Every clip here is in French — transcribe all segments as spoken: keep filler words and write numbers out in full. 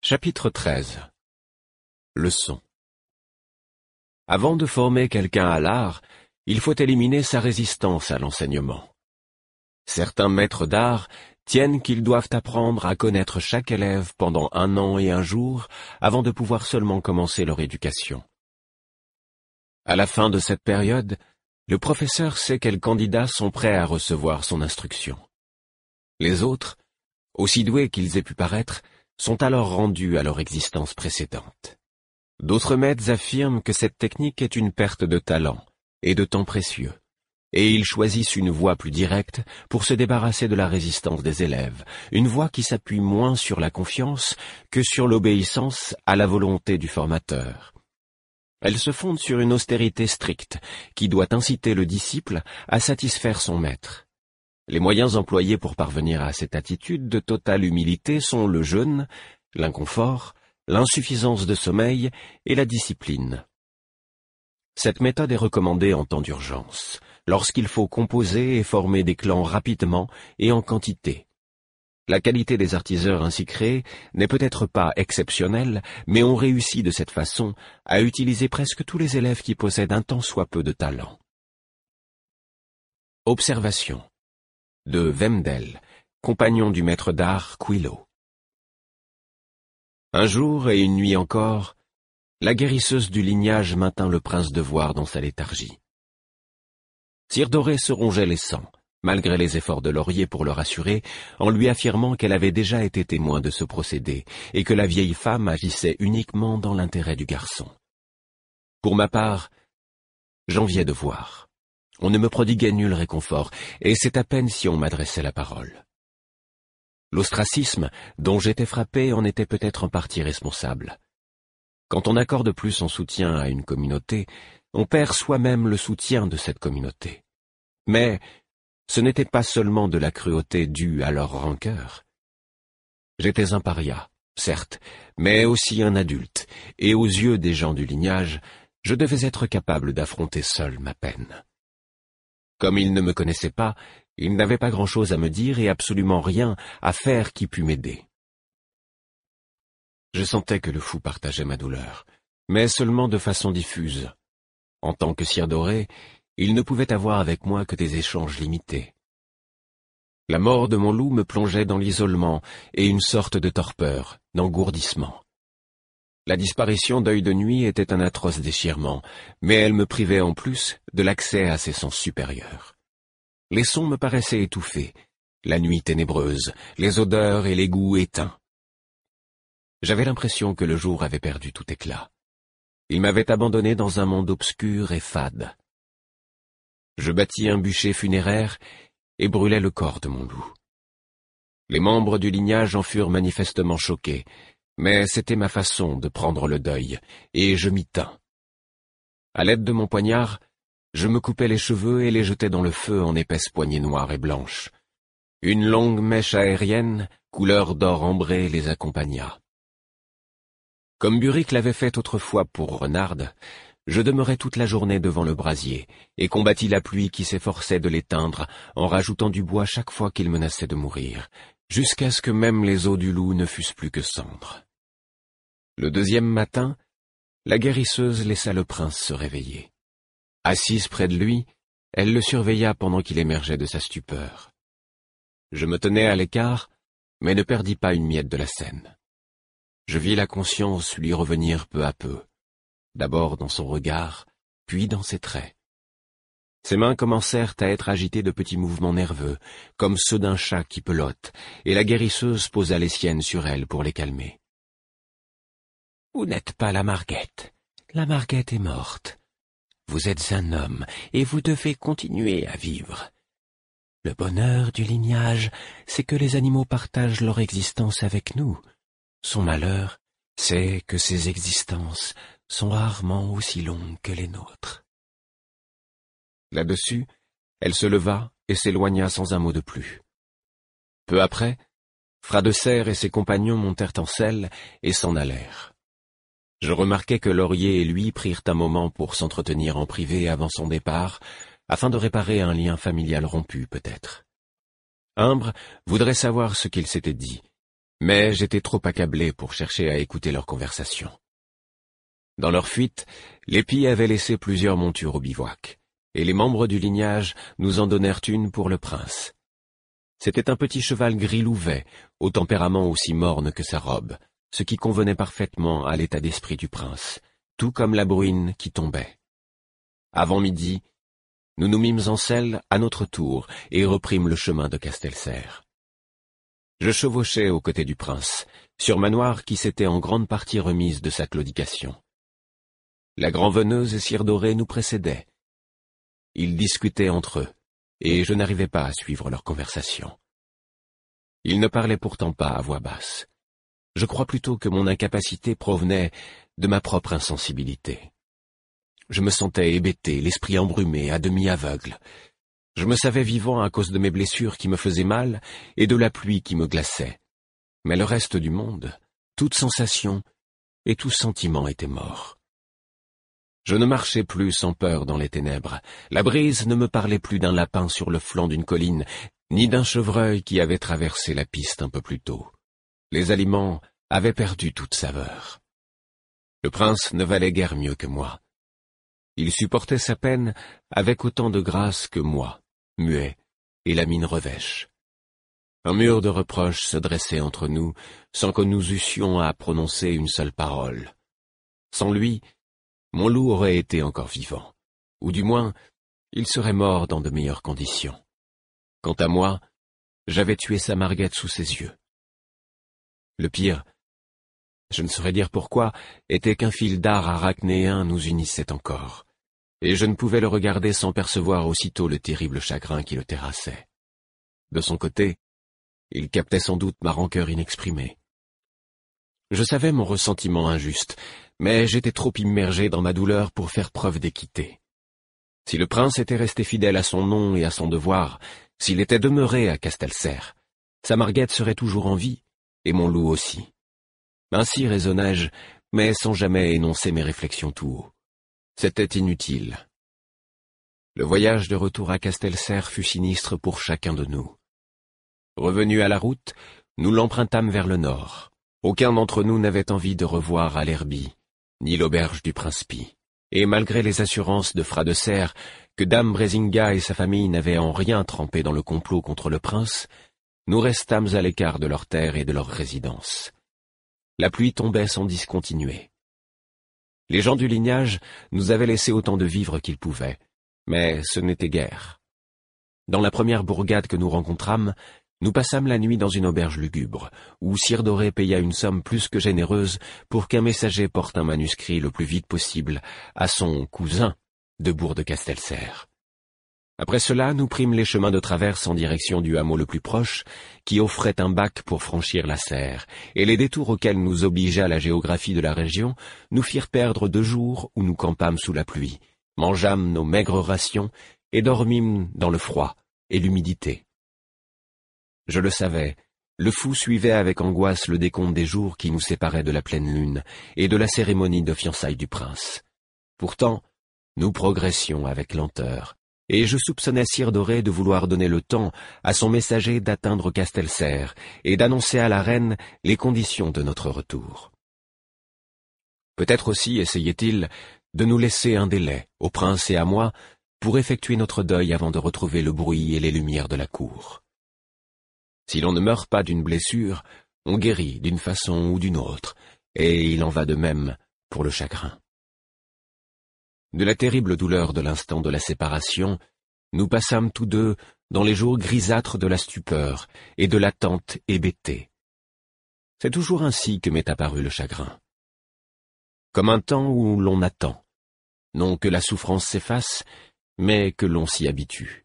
Chapitre treize. Leçon. Avant de former quelqu'un à l'art, il faut éliminer sa résistance à l'enseignement. Certains maîtres d'art tiennent qu'ils doivent apprendre à connaître chaque élève pendant un an et un jour avant de pouvoir seulement commencer leur éducation. À la fin de cette période, le professeur sait quels candidats sont prêts à recevoir son instruction. Les autres, aussi doués qu'ils aient pu paraître, sont alors rendus à leur existence précédente. D'autres maîtres affirment que cette technique est une perte de talent et de temps précieux, et ils choisissent une voie plus directe pour se débarrasser de la résistance des élèves, une voie qui s'appuie moins sur la confiance que sur l'obéissance à la volonté du formateur. Elle se fonde sur une austérité stricte qui doit inciter le disciple à satisfaire son maître. Les moyens employés pour parvenir à cette attitude de totale humilité sont le jeûne, l'inconfort, l'insuffisance de sommeil et la discipline. Cette méthode est recommandée en temps d'urgence, lorsqu'il faut composer et former des clans rapidement et en quantité. La qualité des artiseurs ainsi créés n'est peut-être pas exceptionnelle, mais on réussit de cette façon à utiliser presque tous les élèves qui possèdent un tant soit peu de talent. Observation. De Wendel, compagnon du maître d'art Quillot. Un jour et une nuit encore, la guérisseuse du lignage maintint le prince de Voir dans sa léthargie. Cire Dorée se rongeait les sangs, malgré les efforts de Laurier pour le rassurer, en lui affirmant qu'elle avait déjà été témoin de ce procédé, et que la vieille femme agissait uniquement dans l'intérêt du garçon. Pour ma part, j'enviais de Voir. On ne me prodiguait nul réconfort, et c'est à peine si on m'adressait la parole. L'ostracisme dont j'étais frappé en était peut-être en partie responsable. Quand on accorde plus son soutien à une communauté, on perd soi-même le soutien de cette communauté. Mais ce n'était pas seulement de la cruauté due à leur rancœur. J'étais un paria, certes, mais aussi un adulte, et aux yeux des gens du lignage, je devais être capable d'affronter seul ma peine. Comme ils ne me connaissaient pas, ils n'avaient pas grand-chose à me dire et absolument rien à faire qui pût m'aider. Je sentais que le fou partageait ma douleur, mais seulement de façon diffuse. En tant que Cire Dorée, il ne pouvait avoir avec moi que des échanges limités. La mort de mon loup me plongeait dans l'isolement et une sorte de torpeur, d'engourdissement. La disparition d'Œil de Nuit était un atroce déchirement, mais elle me privait en plus de l'accès à ses sens supérieurs. Les sons me paraissaient étouffés, la nuit ténébreuse, les odeurs et les goûts éteints. J'avais l'impression que le jour avait perdu tout éclat. Il m'avait abandonné dans un monde obscur et fade. Je bâtis un bûcher funéraire et brûlai le corps de mon loup. Les membres du lignage en furent manifestement choqués, mais c'était ma façon de prendre le deuil, et je m'y tins. À l'aide de mon poignard, je me coupais les cheveux et les jetais dans le feu en épaisses poignées noires et blanches. Une longue mèche aérienne, couleur d'or ambré, les accompagna. Comme Buric l'avait fait autrefois pour Renarde, je demeurai toute la journée devant le brasier, et combattis la pluie qui s'efforçait de l'éteindre en rajoutant du bois chaque fois qu'il menaçait de mourir, jusqu'à ce que même les os du loup ne fussent plus que cendres. Le deuxième matin, la guérisseuse laissa le prince se réveiller. Assise près de lui, elle le surveilla pendant qu'il émergeait de sa stupeur. Je me tenais à l'écart, mais ne perdis pas une miette de la scène. Je vis la conscience lui revenir peu à peu, d'abord dans son regard, puis dans ses traits. Ses mains commencèrent à être agitées de petits mouvements nerveux, comme ceux d'un chat qui pelote, et la guérisseuse posa les siennes sur elle pour les calmer. « Vous n'êtes pas la Marguette. La Marguette est morte. Vous êtes un homme, et vous devez continuer à vivre. Le bonheur du lignage, c'est que les animaux partagent leur existence avec nous. Son malheur, c'est que ces existences sont rarement aussi longues que les nôtres. » Là-dessus, elle se leva et s'éloigna sans un mot de plus. Peu après, Fradesserre et ses compagnons montèrent en selle et s'en allèrent. Je remarquai que Laurier et lui prirent un moment pour s'entretenir en privé avant son départ, afin de réparer un lien familial rompu peut-être. Imbre voudrait savoir ce qu'ils s'étaient dit, Mais j'étais trop accablé pour chercher à écouter leur conversation. Dans leur fuite, les Pies avaient laissé plusieurs montures au bivouac, et les membres du lignage nous en donnèrent une pour le prince. C'était un petit cheval gris louvet, au tempérament aussi morne que sa robe, ce qui convenait parfaitement à l'état d'esprit du prince, tout comme la bruine qui tombait. Avant midi, nous nous mîmes en selle à notre tour et reprîmes le chemin de Castelserre. Je chevauchais aux côtés du prince, sur Manoir qui s'était en grande partie remise de sa claudication. La grand-veneuse et Cire Dorée nous précédaient. Ils discutaient entre eux, et je n'arrivais pas à suivre leur conversation. Ils ne parlaient pourtant pas à voix basse. Je crois plutôt que mon incapacité provenait de ma propre insensibilité. Je me sentais hébété, l'esprit embrumé, à demi aveugle. Je me savais vivant à cause de mes blessures qui me faisaient mal et de la pluie qui me glaçait. Mais le reste du monde, toute sensation et tout sentiment était mort. Je ne marchais plus sans peur dans les ténèbres. La brise ne me parlait plus d'un lapin sur le flanc d'une colline, ni d'un chevreuil qui avait traversé la piste un peu plus tôt. Les aliments avaient perdu toute saveur. Le prince ne valait guère mieux que moi. Il supportait sa peine avec autant de grâce que moi, muet, et la mine revêche. Un mur de reproches se dressait entre nous, sans que nous eussions à prononcer une seule parole. Sans lui, mon loup aurait été encore vivant, ou du moins, il serait mort dans de meilleures conditions. Quant à moi, j'avais tué sa Marguette sous ses yeux. Le pire, je ne saurais dire pourquoi, était qu'un fil d'art arachnéen nous unissait encore, et je ne pouvais le regarder sans percevoir aussitôt le terrible chagrin qui le terrassait. De son côté, il captait sans doute ma rancœur inexprimée. Je savais mon ressentiment injuste, mais j'étais trop immergé dans ma douleur pour faire preuve d'équité. Si le prince était resté fidèle à son nom et à son devoir, s'il était demeuré à Castelserre, sa Marguette serait toujours en vie, et mon loup aussi. Ainsi raisonnai-je, mais sans jamais énoncer mes réflexions tout haut. C'était inutile. Le voyage de retour à Castelserre fut sinistre pour chacun de nous. Revenus à la route, nous l'empruntâmes vers le nord. Aucun d'entre nous n'avait envie de revoir Allerbie, ni l'auberge du Prince Pie. Et malgré les assurances de Fra de Serre que dame Brésinga et sa famille n'avaient en rien trempé dans le complot contre le prince, nous restâmes à l'écart de leurs terres et de leur résidence. La pluie tombait sans discontinuer. Les gens du lignage nous avaient laissé autant de vivres qu'ils pouvaient, mais ce n'était guère. Dans la première bourgade que nous rencontrâmes, nous passâmes la nuit dans une auberge lugubre, où Cire Dorée paya une somme plus que généreuse pour qu'un messager porte un manuscrit le plus vite possible à son cousin de Bourg-de-Castelserre. Après cela, nous prîmes les chemins de traverse en direction du hameau le plus proche, qui offrait un bac pour franchir la Serre, et les détours auxquels nous obligea la géographie de la région nous firent perdre deux jours où nous campâmes sous la pluie, mangeâmes nos maigres rations et dormîmes dans le froid et l'humidité. Je le savais, le fou suivait avec angoisse le décompte des jours qui nous séparaient de la pleine lune et de la cérémonie de fiançailles du prince. Pourtant, nous progressions avec lenteur, et je soupçonnais Cire Dorée de vouloir donner le temps à son messager d'atteindre Castelserre et d'annoncer à la reine les conditions de notre retour. Peut-être aussi essayait-il de nous laisser un délai, au prince et à moi, pour effectuer notre deuil avant de retrouver le bruit et les lumières de la cour. Si l'on ne meurt pas d'une blessure, on guérit d'une façon ou d'une autre, et il en va de même pour le chagrin. De la terrible douleur de l'instant de la séparation, nous passâmes tous deux dans les jours grisâtres de la stupeur et de l'attente hébétée. C'est toujours ainsi que m'est apparu le chagrin. Comme un temps où l'on attend, non que la souffrance s'efface, mais que l'on s'y habitue.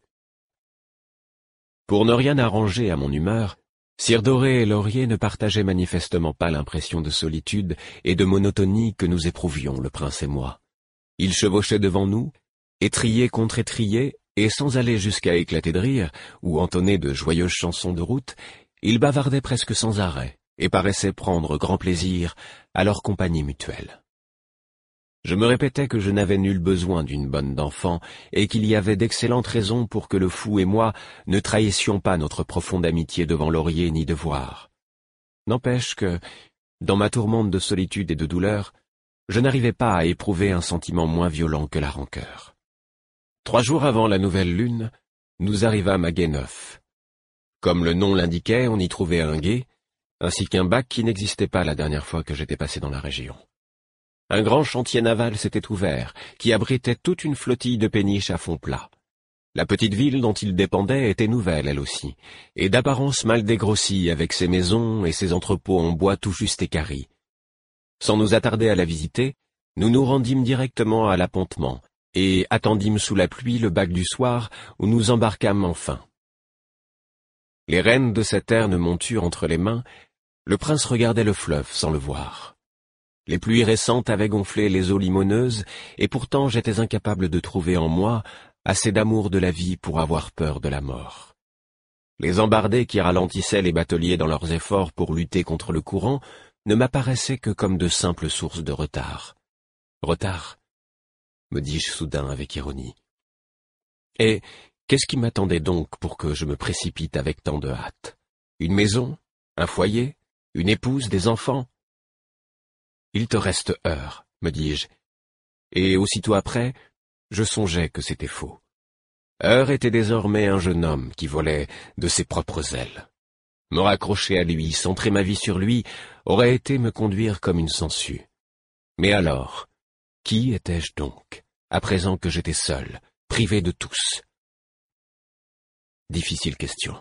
Pour ne rien arranger à mon humeur, Cire Dorée et Laurier ne partageaient manifestement pas l'impression de solitude et de monotonie que nous éprouvions, le prince et moi. Ils chevauchaient devant nous, étriés contre étriés, et sans aller jusqu'à éclater de rire ou entonner de joyeuses chansons de route, ils bavardaient presque sans arrêt et paraissaient prendre grand plaisir à leur compagnie mutuelle. Je me répétais que je n'avais nul besoin d'une bonne d'enfant et qu'il y avait d'excellentes raisons pour que le fou et moi ne trahissions pas notre profonde amitié devant Laurier ni Devoir. N'empêche que, dans ma tourmente de solitude et de douleur, je n'arrivais pas à éprouver un sentiment moins violent que la rancœur. Trois jours avant la nouvelle lune, nous arrivâmes à Guéneuf. Comme le nom l'indiquait, on y trouvait un gué, ainsi qu'un bac qui n'existait pas la dernière fois que j'étais passé dans la région. Un grand chantier naval s'était ouvert, qui abritait toute une flottille de péniches à fond plat. La petite ville dont il dépendait était nouvelle, elle aussi, et d'apparence mal dégrossie, avec ses maisons et ses entrepôts en bois tout juste équarris. Sans nous attarder à la visiter, nous nous rendîmes directement à l'appontement, et attendîmes sous la pluie le bac du soir, où nous embarquâmes enfin. Les rênes de cette terne monture entre les mains, le prince regardait le fleuve sans le voir. Les pluies récentes avaient gonflé les eaux limoneuses, et pourtant j'étais incapable de trouver en moi assez d'amour de la vie pour avoir peur de la mort. Les embardées qui ralentissaient les bateliers dans leurs efforts pour lutter contre le courant ne m'apparaissaient que comme de simples sources de retard. Retard, me dis-je soudain avec ironie. Et qu'est-ce qui m'attendait donc pour que je me précipite avec tant de hâte? Une maison? Un foyer? Une épouse? Des enfants? Il te reste Heure, me dis-je, et aussitôt après, je songeais que c'était faux. Heure était désormais un jeune homme qui volait de ses propres ailes. Me raccrocher à lui, centrer ma vie sur lui, aurait été me conduire comme une sangsue. Mais alors, qui étais-je donc, à présent que j'étais seul, privé de tous? Difficile question.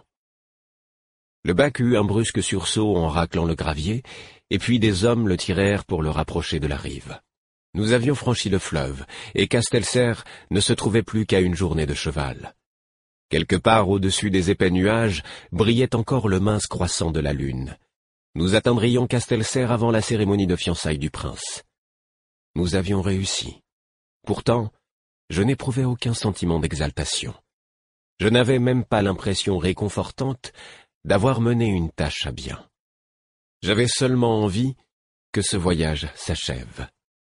Le bac eut un brusque sursaut en raclant le gravier, et puis des hommes le tirèrent pour le rapprocher de la rive. Nous avions franchi le fleuve, et Castelser ne se trouvait plus qu'à une journée de cheval. Quelque part au-dessus des épais nuages brillait encore le mince croissant de la lune. Nous atteindrions Castelser avant la cérémonie de fiançailles du prince. Nous avions réussi. Pourtant, je n'éprouvais aucun sentiment d'exaltation. Je n'avais même pas l'impression réconfortante d'avoir mené une tâche à bien. J'avais seulement envie que ce voyage s'achève.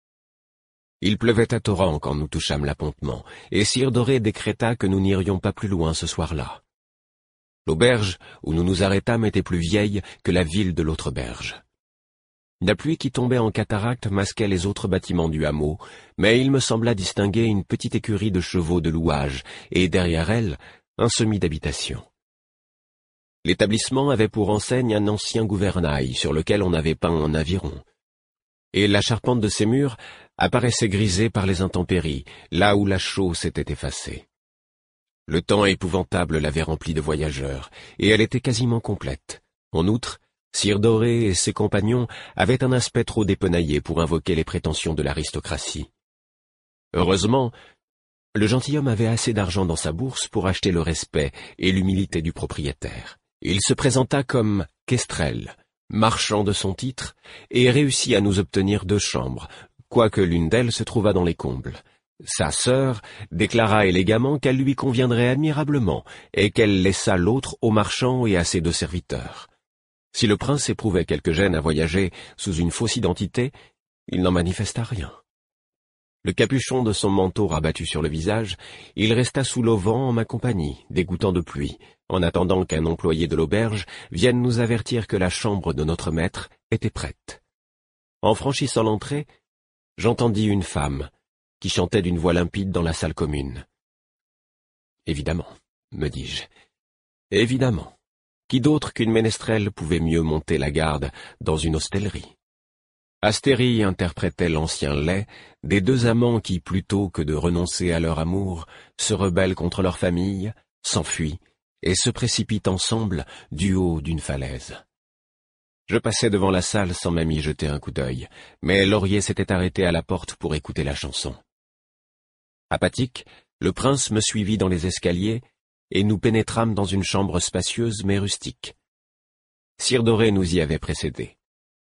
Il pleuvait à torrents quand nous touchâmes l'appontement, et Sire Doré décréta que nous n'irions pas plus loin ce soir-là. L'auberge où nous nous arrêtâmes était plus vieille que la ville de l'autre berge. La pluie qui tombait en cataracte masquait les autres bâtiments du hameau, mais il me sembla distinguer une petite écurie de chevaux de louage, et derrière elle, un semis d'habitation. L'établissement avait pour enseigne un ancien gouvernail sur lequel on avait peint un aviron. Et la charpente de ses murs apparaissait grisée par les intempéries, là où la chaux s'était effacée. Le temps épouvantable l'avait remplie de voyageurs, et elle était quasiment complète. En outre, Sire Doré et ses compagnons avaient un aspect trop dépenaillé pour invoquer les prétentions de l'aristocratie. Heureusement, le gentilhomme avait assez d'argent dans sa bourse pour acheter le respect et l'humilité du propriétaire. Il se présenta comme Kestrel, marchand de son titre, et réussit à nous obtenir deux chambres, quoique l'une d'elles se trouvât dans les combles. Sa sœur déclara élégamment qu'elle lui conviendrait admirablement, et qu'elle laissa l'autre au marchand et à ses deux serviteurs. Si le prince éprouvait quelque gêne à voyager sous une fausse identité, il n'en manifesta rien. Le capuchon de son manteau rabattu sur le visage, il resta sous l'auvent en ma compagnie, dégoûtant de pluie, en attendant qu'un employé de l'auberge vienne nous avertir que la chambre de notre maître était prête. En franchissant l'entrée, j'entendis une femme qui chantait d'une voix limpide dans la salle commune. Évidemment, me dis-je, évidemment. Qui d'autre qu'une ménestrelle pouvait mieux monter la garde dans une hostellerie? Astérie interprétait l'ancien lait des deux amants qui, plutôt que de renoncer à leur amour, se rebellent contre leur famille, s'enfuient et se précipitent ensemble du haut d'une falaise. Je passais devant la salle sans même y jeter un coup d'œil, mais Laurier s'était arrêté à la porte pour écouter la chanson. Apathique, le prince me suivit dans les escaliers, et nous pénétrâmes dans une chambre spacieuse mais rustique. Sire Doré nous y avait précédés.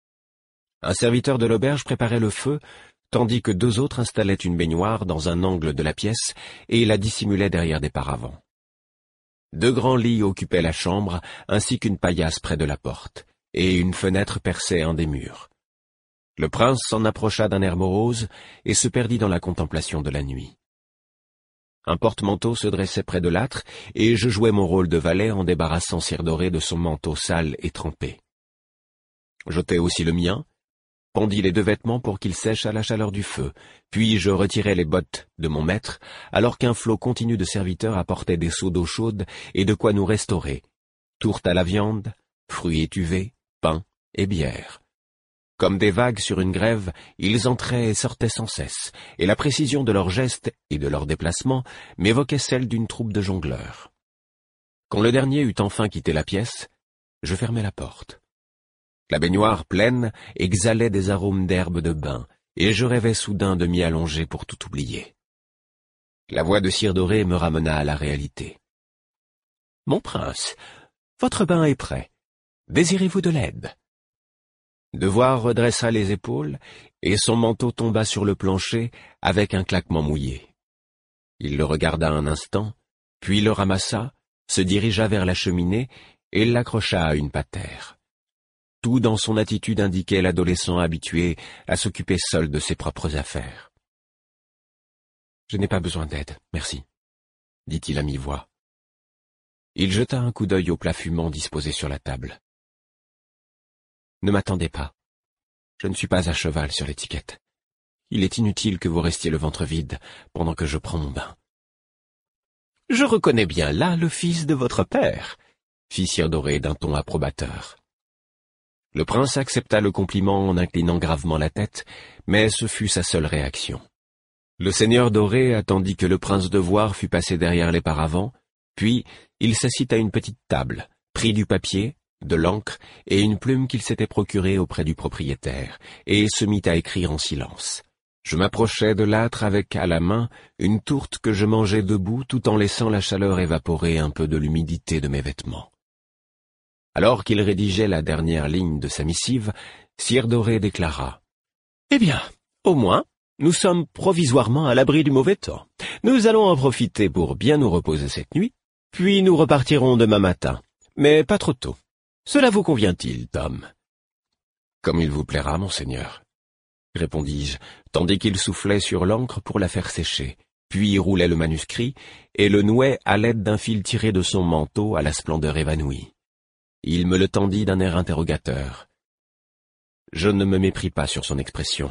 Un serviteur de l'auberge préparait le feu, tandis que deux autres installaient une baignoire dans un angle de la pièce et la dissimulaient derrière des paravents. Deux grands lits occupaient la chambre, ainsi qu'une paillasse près de la porte, et une fenêtre perçait un des murs. Le prince s'en approcha d'un air morose et se perdit dans la contemplation de la nuit. Un porte-manteau se dressait près de l'âtre, et je jouais mon rôle de valet en débarrassant Sire Doré de son manteau sale et trempé. J'ôtai aussi le mien, pendis les deux vêtements pour qu'ils sèchent à la chaleur du feu, puis je retirai les bottes de mon maître, alors qu'un flot continu de serviteurs apportait des seaux d'eau chaude et de quoi nous restaurer, tourte à la viande, fruits étuvés, pain et bière. Comme des vagues sur une grève, ils entraient et sortaient sans cesse, et la précision de leurs gestes et de leurs déplacements m'évoquait celle d'une troupe de jongleurs. Quand le dernier eut enfin quitté la pièce, je fermai la porte. La baignoire pleine exhalait des arômes d'herbes de bain, et je rêvais soudain de m'y allonger pour tout oublier. La voix de Cire Doré me ramena à la réalité. « Mon prince, votre bain est prêt. Désirez-vous de l'aide ?» Devoir redressa les épaules, et son manteau tomba sur le plancher avec un claquement mouillé. Il le regarda un instant, puis le ramassa, se dirigea vers la cheminée et l'accrocha à une patère. Tout dans son attitude indiquait l'adolescent habitué à s'occuper seul de ses propres affaires. « Je n'ai pas besoin d'aide, merci, » dit-il à mi-voix. Il jeta un coup d'œil au plat fumant disposé sur la table. Ne m'attendez pas. Je ne suis pas à cheval sur l'étiquette. Il est inutile que vous restiez le ventre vide pendant que je prends mon bain. « Je reconnais bien là le fils de votre père, » fit Cire Doré d'un ton approbateur. Le prince accepta le compliment en inclinant gravement la tête, mais ce fut sa seule réaction. Le seigneur Doré attendit que le prince de Voir fût passé derrière les paravents, puis il s'assit à une petite table, prit du papier, de l'encre et une plume qu'il s'était procurée auprès du propriétaire, et se mit à écrire en silence. Je m'approchai de l'âtre avec à la main une tourte que je mangeais debout tout en laissant la chaleur évaporer un peu de l'humidité de mes vêtements. Alors qu'il rédigeait la dernière ligne de sa missive, Cire Doré déclara « Eh bien, au moins, nous sommes provisoirement à l'abri du mauvais temps. Nous allons en profiter pour bien nous reposer cette nuit, puis nous repartirons demain matin, mais pas trop tôt. Cela vous convient-il, Tom ?»« Comme il vous plaira, monseigneur, » répondis-je, tandis qu'il soufflait sur l'encre pour la faire sécher, puis roulait le manuscrit et le nouait à l'aide d'un fil tiré de son manteau à la splendeur évanouie. Il me le tendit d'un air interrogateur. Je ne me mépris pas sur son expression.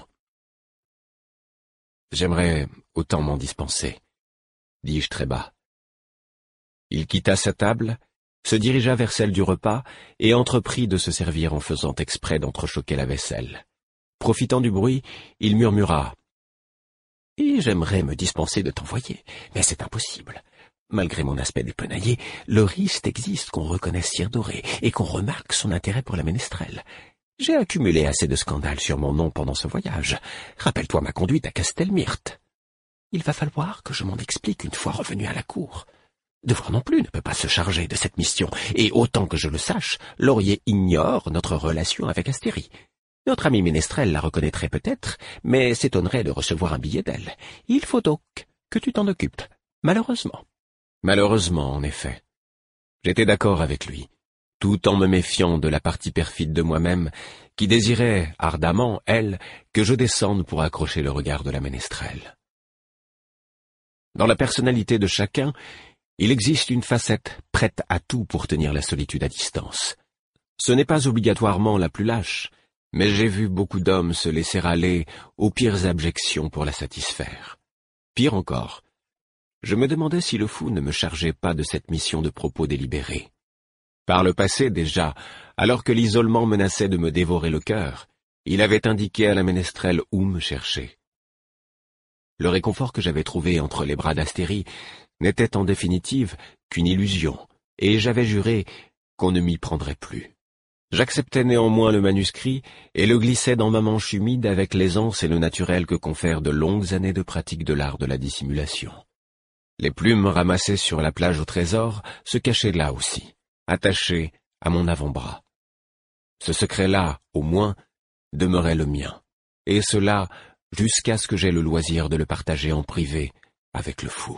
« J'aimerais autant m'en dispenser, » dis-je très bas. Il quitta sa table, se dirigea vers celle du repas et entreprit de se servir en faisant exprès d'entrechoquer la vaisselle. Profitant du bruit, il murmura « Et j'aimerais me dispenser de t'envoyer, mais c'est impossible. Malgré mon aspect dépenaillé, le risque existe qu'on reconnaisse Cire Doré et qu'on remarque son intérêt pour la ménestrelle. J'ai accumulé assez de scandales sur mon nom pendant ce voyage. Rappelle-toi ma conduite à Castelmyrte. Il va falloir que je m'en explique une fois revenu à la cour. Devoir non plus ne peut pas se charger de cette mission, et autant que je le sache, Laurier ignore notre relation avec Astérie. Notre ami ménestrel la reconnaîtrait peut-être, mais s'étonnerait de recevoir un billet d'elle. Il faut donc que tu t'en occupes, malheureusement. Malheureusement, en effet. J'étais d'accord avec lui, tout en me méfiant de la partie perfide de moi-même, qui désirait ardemment, elle, que je descende pour accrocher le regard de la ménestrelle. Dans la personnalité de chacun, il existe une facette prête à tout pour tenir la solitude à distance. Ce n'est pas obligatoirement la plus lâche, mais j'ai vu beaucoup d'hommes se laisser aller aux pires abjections pour la satisfaire. Pire encore, je me demandais si le fou ne me chargeait pas de cette mission de propos délibérés. Par le passé déjà, alors que l'isolement menaçait de me dévorer le cœur, il avait indiqué à la ménestrelle où me chercher. Le réconfort que j'avais trouvé entre les bras d'Astérie n'était en définitive qu'une illusion, et j'avais juré qu'on ne m'y prendrait plus. J'acceptais néanmoins le manuscrit et le glissais dans ma manche humide avec l'aisance et le naturel que confèrent de longues années de pratique de l'art de la dissimulation. Les plumes ramassées sur la plage au trésor se cachaient là aussi, attachées à mon avant-bras. Ce secret-là, au moins, demeurait le mien, et cela jusqu'à ce que j'aie le loisir de le partager en privé avec le fou.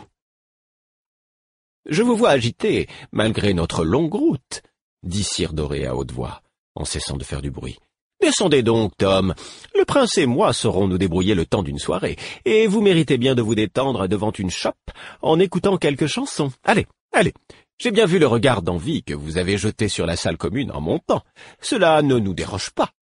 « Je vous vois agité, malgré notre longue route, » dit Cire Doré à haute voix, en cessant de faire du bruit. « Descendez donc, Tom. Le prince et moi saurons nous débrouiller le temps d'une soirée, et vous méritez bien de vous détendre devant une chope en écoutant quelques chansons. Allez, allez, j'ai bien vu le regard d'envie que vous avez jeté sur la salle commune en montant. Cela ne nous déroge pas.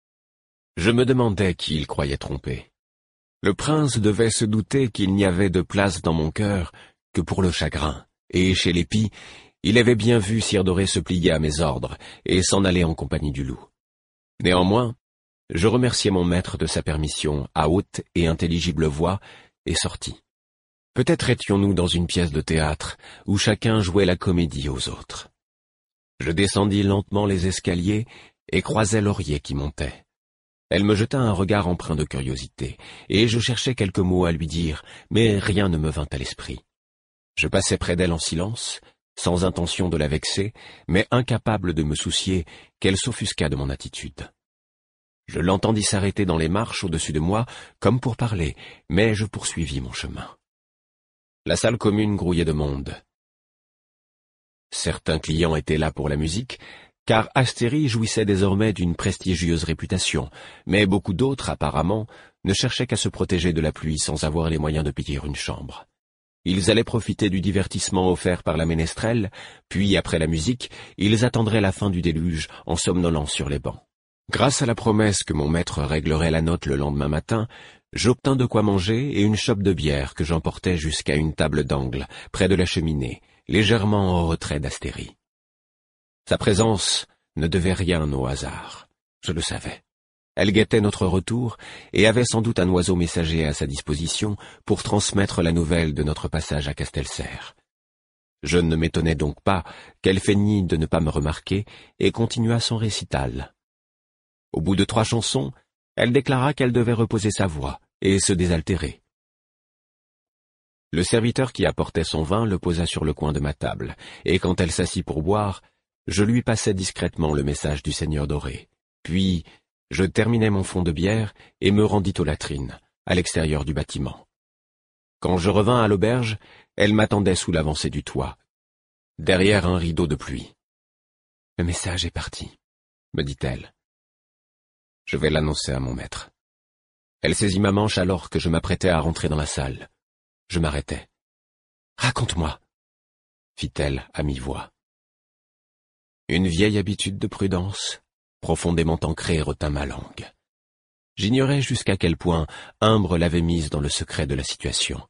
Je me demandais qui il croyait tromper. Le prince devait se douter qu'il n'y avait de place dans mon cœur que pour le chagrin, et chez l'épi, il avait bien vu Cire Dorée se plier à mes ordres et s'en aller en compagnie du loup. Néanmoins, je remerciai mon maître de sa permission à haute et intelligible voix et sortis. Peut-être étions-nous dans une pièce de théâtre où chacun jouait la comédie aux autres. Je descendis lentement les escaliers et croisai Laurier qui montait. Elle me jeta un regard empreint de curiosité, et je cherchais quelques mots à lui dire, mais rien ne me vint à l'esprit. Je passai près d'elle en silence, sans intention de la vexer, mais incapable de me soucier qu'elle s'offusquât de mon attitude. Je l'entendis s'arrêter dans les marches au-dessus de moi, comme pour parler, mais je poursuivis mon chemin. La salle commune grouillait de monde. Certains clients étaient là pour la musique, car Astérie jouissait désormais d'une prestigieuse réputation, mais beaucoup d'autres, apparemment, ne cherchaient qu'à se protéger de la pluie sans avoir les moyens de payer une chambre. Ils allaient profiter du divertissement offert par la ménestrelle, puis, après la musique, ils attendraient la fin du déluge en somnolant sur les bancs. Grâce à la promesse que mon maître réglerait la note le lendemain matin, j'obtins de quoi manger et une chope de bière que j'emportai jusqu'à une table d'angle, près de la cheminée, légèrement en retrait d'Astérie. Sa présence ne devait rien au hasard, je le savais. Elle guettait notre retour et avait sans doute un oiseau messager à sa disposition pour transmettre la nouvelle de notre passage à Castelserre. Je ne m'étonnais donc pas qu'elle feignît de ne pas me remarquer et continua son récital. Au bout de trois chansons, elle déclara qu'elle devait reposer sa voix et se désaltérer. Le serviteur qui apportait son vin le posa sur le coin de ma table, et quand elle s'assit pour boire, je lui passai discrètement le message du seigneur Dorée. Puis, je terminai mon fond de bière et me rendis aux latrines, à l'extérieur du bâtiment. Quand je revins à l'auberge, elle m'attendait sous l'avancée du toit, derrière un rideau de pluie. « Le message est parti », me dit-elle. « Je vais l'annoncer à mon maître. » Elle saisit ma manche alors que je m'apprêtais à rentrer dans la salle. Je m'arrêtai. « Raconte-moi » fit-elle à mi-voix. Une vieille habitude de prudence, profondément ancrée, retint ma langue. J'ignorais jusqu'à quel point Imbre l'avait mise dans le secret de la situation.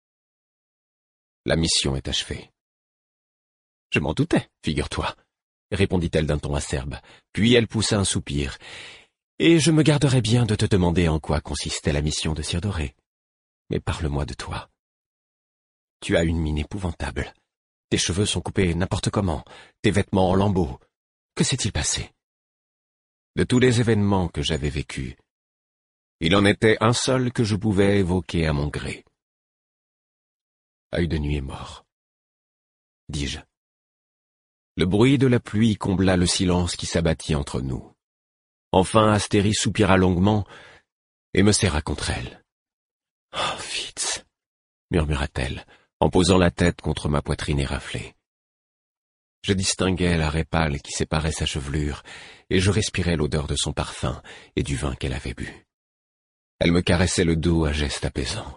La mission est achevée. Je m'en doutais, figure-toi, répondit-elle d'un ton acerbe, puis elle poussa un soupir. Et je me garderais bien de te demander en quoi consistait la mission de Cire Dorée. Mais parle-moi de toi. Tu as une mine épouvantable. Tes cheveux sont coupés n'importe comment, tes vêtements en lambeaux. Que s'est-il passé? De tous les événements que j'avais vécus, il en était un seul que je pouvais évoquer à mon gré. Œil de Nuit est mort, dis-je. Le bruit de la pluie combla le silence qui s'abattit entre nous. Enfin Astérie soupira longuement et me serra contre elle. « Oh, Fitz !» murmura-t-elle, en posant la tête contre ma poitrine éraflée. Je distinguais l'arrêt pâle qui séparait sa chevelure, et je respirais l'odeur de son parfum et du vin qu'elle avait bu. Elle me caressait le dos à gestes apaisants.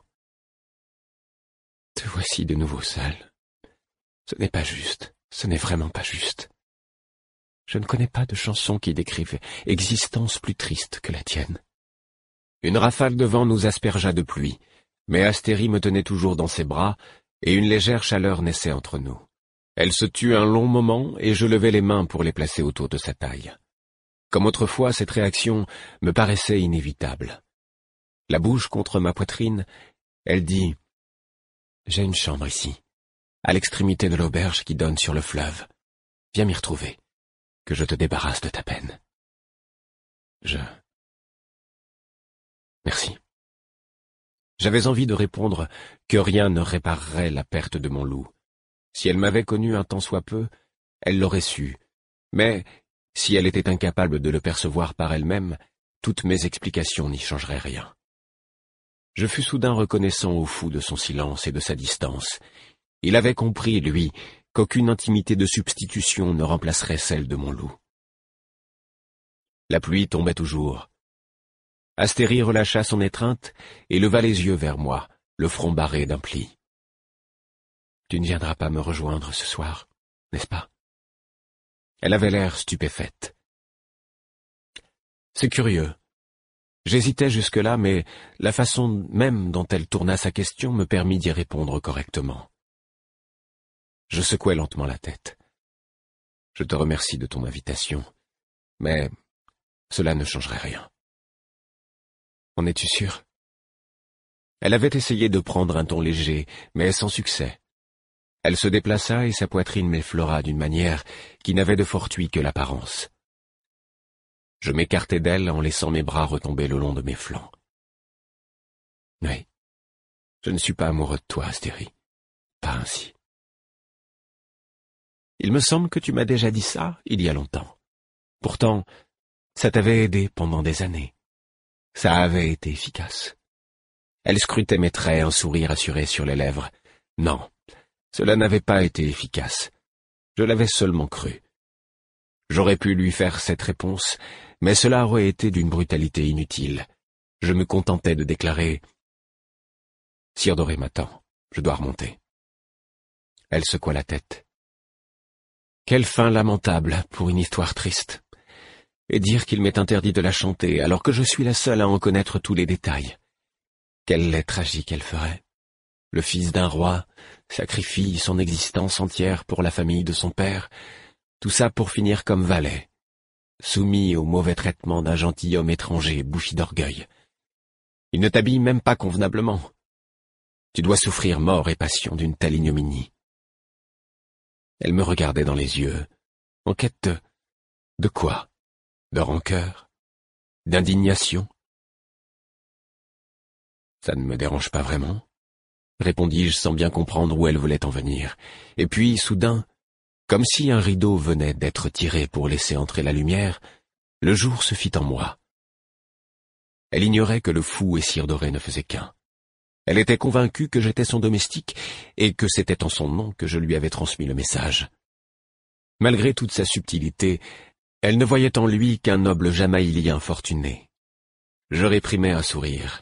« Te voici de nouveau seule. Ce n'est pas juste, ce n'est vraiment pas juste. Je ne connais pas de chanson qui décrive existence plus triste que la tienne. » Une rafale de vent nous aspergea de pluie, mais Astérie me tenait toujours dans ses bras, et une légère chaleur naissait entre nous. Elle se tut un long moment, et je levai les mains pour les placer autour de sa taille. Comme autrefois, cette réaction me paraissait inévitable. La bouche contre ma poitrine, elle dit « J'ai une chambre ici, à l'extrémité de l'auberge qui donne sur le fleuve. Viens m'y retrouver, que je te débarrasse de ta peine. » Je... Merci. J'avais envie de répondre que rien ne réparerait la perte de mon loup. Si elle m'avait connu un tant soit peu, elle l'aurait su. Mais, si elle était incapable de le percevoir par elle-même, toutes mes explications n'y changeraient rien. Je fus soudain reconnaissant au fou de son silence et de sa distance. Il avait compris, lui, qu'aucune intimité de substitution ne remplacerait celle de mon loup. La pluie tombait toujours. Astérie relâcha son étreinte et leva les yeux vers moi, le front barré d'un pli. « Tu ne viendras pas me rejoindre ce soir, n'est-ce pas ?» Elle avait l'air stupéfaite. « C'est curieux. J'hésitais jusque-là, mais la façon même dont elle tourna sa question me permit d'y répondre correctement. Je secouai lentement la tête. Je te remercie de ton invitation, mais cela ne changerait rien. En es-tu sûr? Elle avait essayé de prendre un ton léger, mais sans succès. Elle se déplaça et sa poitrine m'effleura d'une manière qui n'avait de fortuit que l'apparence. Je m'écartai d'elle en laissant mes bras retomber le long de mes flancs. Oui, je ne suis pas amoureux de toi, Astérie. Pas ainsi. Il me semble que tu m'as déjà dit ça il y a longtemps. Pourtant, ça t'avait aidé pendant des années. Ça avait été efficace. Elle scrutait mes traits, un sourire assuré sur les lèvres. Non, cela n'avait pas été efficace. Je l'avais seulement cru. J'aurais pu lui faire cette réponse, mais cela aurait été d'une brutalité inutile. Je me contentais de déclarer « Sire Doré m'attend, je dois remonter. » Elle secoua la tête. Quelle fin lamentable pour une histoire triste. Et dire qu'il m'est interdit de la chanter alors que je suis la seule à en connaître tous les détails. Quel lait tragique elle ferait. Le fils d'un roi sacrifie son existence entière pour la famille de son père, tout ça pour finir comme valet, soumis au mauvais traitement d'un gentilhomme étranger bouffi d'orgueil. Il ne t'habille même pas convenablement. Tu dois souffrir mort et passion d'une telle ignominie. Elle me regardait dans les yeux, en quête de... de quoi? De rancœur? D'indignation? Ça ne me dérange pas vraiment, répondis-je sans bien comprendre où elle voulait en venir. Et puis, soudain, comme si un rideau venait d'être tiré pour laisser entrer la lumière, le jour se fit en moi. Elle ignorait que le fou et Sire Doré ne faisaient qu'un. Elle était convaincue que j'étais son domestique et que c'était en son nom que je lui avais transmis le message. Malgré toute sa subtilité, elle ne voyait en lui qu'un noble jamaïlien fortuné. Je réprimai un sourire.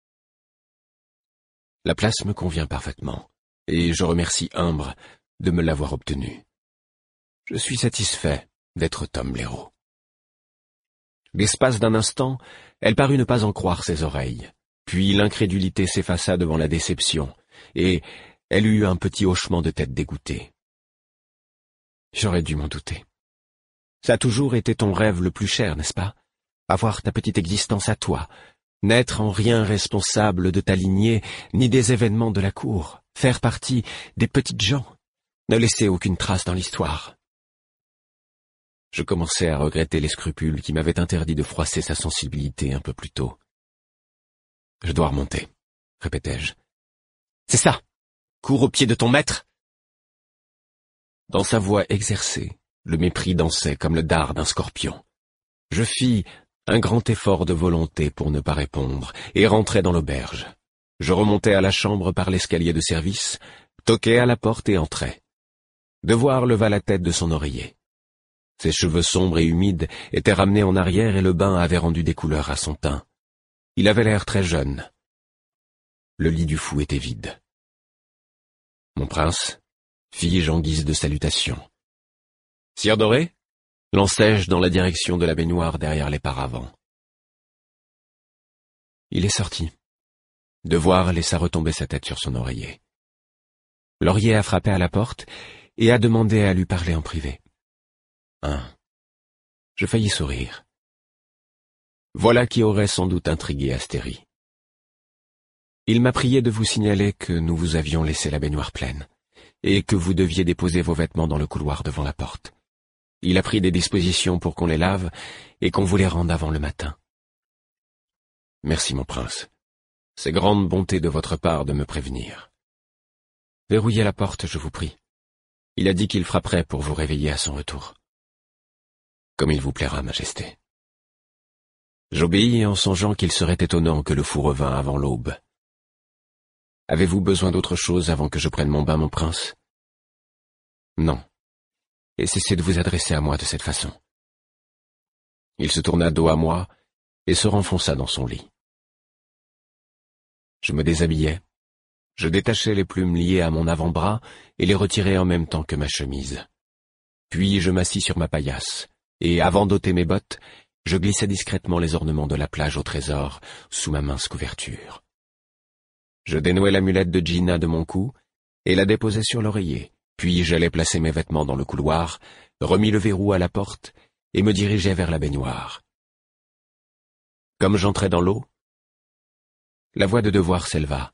La place me convient parfaitement, et je remercie Humbre de me l'avoir obtenue. Je suis satisfait d'être Tom Blaireau. L'espace d'un instant, elle parut ne pas en croire ses oreilles. Puis l'incrédulité s'effaça devant la déception, et elle eut un petit hochement de tête dégoûté. J'aurais dû m'en douter. Ça a toujours été ton rêve le plus cher, n'est-ce pas? Avoir ta petite existence à toi, n'être en rien responsable de ta lignée, ni des événements de la cour, faire partie des petites gens, ne laisser aucune trace dans l'histoire. Je commençais à regretter les scrupules qui m'avaient interdit de froisser sa sensibilité un peu plus tôt. « Je dois remonter », répétai-je. « C'est ça. Cours au pied de ton maître !» Dans sa voix exercée, le mépris dansait comme le dard d'un scorpion. Je fis un grand effort de volonté pour ne pas répondre et rentrai dans l'auberge. Je remontai à la chambre par l'escalier de service, toquai à la porte et entrai. Devoir leva la tête de son oreiller. Ses cheveux sombres et humides étaient ramenés en arrière et le bain avait rendu des couleurs à son teint. Il avait l'air très jeune. Le lit du fou était vide. « Mon prince » fis-je en guise de salutation. « Sire Doré » lançai-je dans la direction de la baignoire derrière les paravents. Il est sorti. Devoir laissa retomber sa tête sur son oreiller. Laurier a frappé à la porte et a demandé à lui parler en privé. Hein. Je faillis sourire. Voilà qui aurait sans doute intrigué Astérie. Il m'a prié de vous signaler que nous vous avions laissé la baignoire pleine, et que vous deviez déposer vos vêtements dans le couloir devant la porte. Il a pris des dispositions pour qu'on les lave, et qu'on vous les rende avant le matin. Merci, mon prince. C'est grande bonté de votre part de me prévenir. Verrouillez la porte, je vous prie. Il a dit qu'il frapperait pour vous réveiller à son retour. Comme il vous plaira, Majesté. J'obéis en songeant qu'il serait étonnant que le fou revînt avant l'aube. Avez-vous besoin d'autre chose avant que je prenne mon bain, mon prince? Non. Et cessez de vous adresser à moi de cette façon. Il se tourna dos à moi et se renfonça dans son lit. Je me déshabillai. Je détachai les plumes liées à mon avant-bras et les retirai en même temps que ma chemise. Puis je m'assis sur ma paillasse, et avant d'ôter mes bottes, je glissai discrètement les ornements de la plage au trésor sous ma mince couverture. Je dénouai l'amulette de Gina de mon cou et la déposai sur l'oreiller, puis j'allai placer mes vêtements dans le couloir, remis le verrou à la porte et me dirigeai vers la baignoire. Comme j'entrais dans l'eau, la voix de Devoir s'éleva.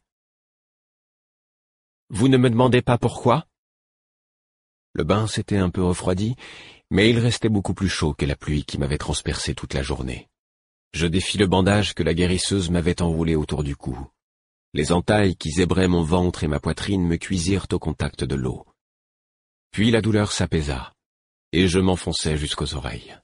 « Vous ne me demandez pas pourquoi ?» Le bain s'était un peu refroidi, mais il restait beaucoup plus chaud que la pluie qui m'avait transpercé toute la journée. Je défis le bandage que la guérisseuse m'avait enroulé autour du cou. Les entailles qui zébraient mon ventre et ma poitrine me cuisirent au contact de l'eau. Puis la douleur s'apaisa, et je m'enfonçai jusqu'aux oreilles.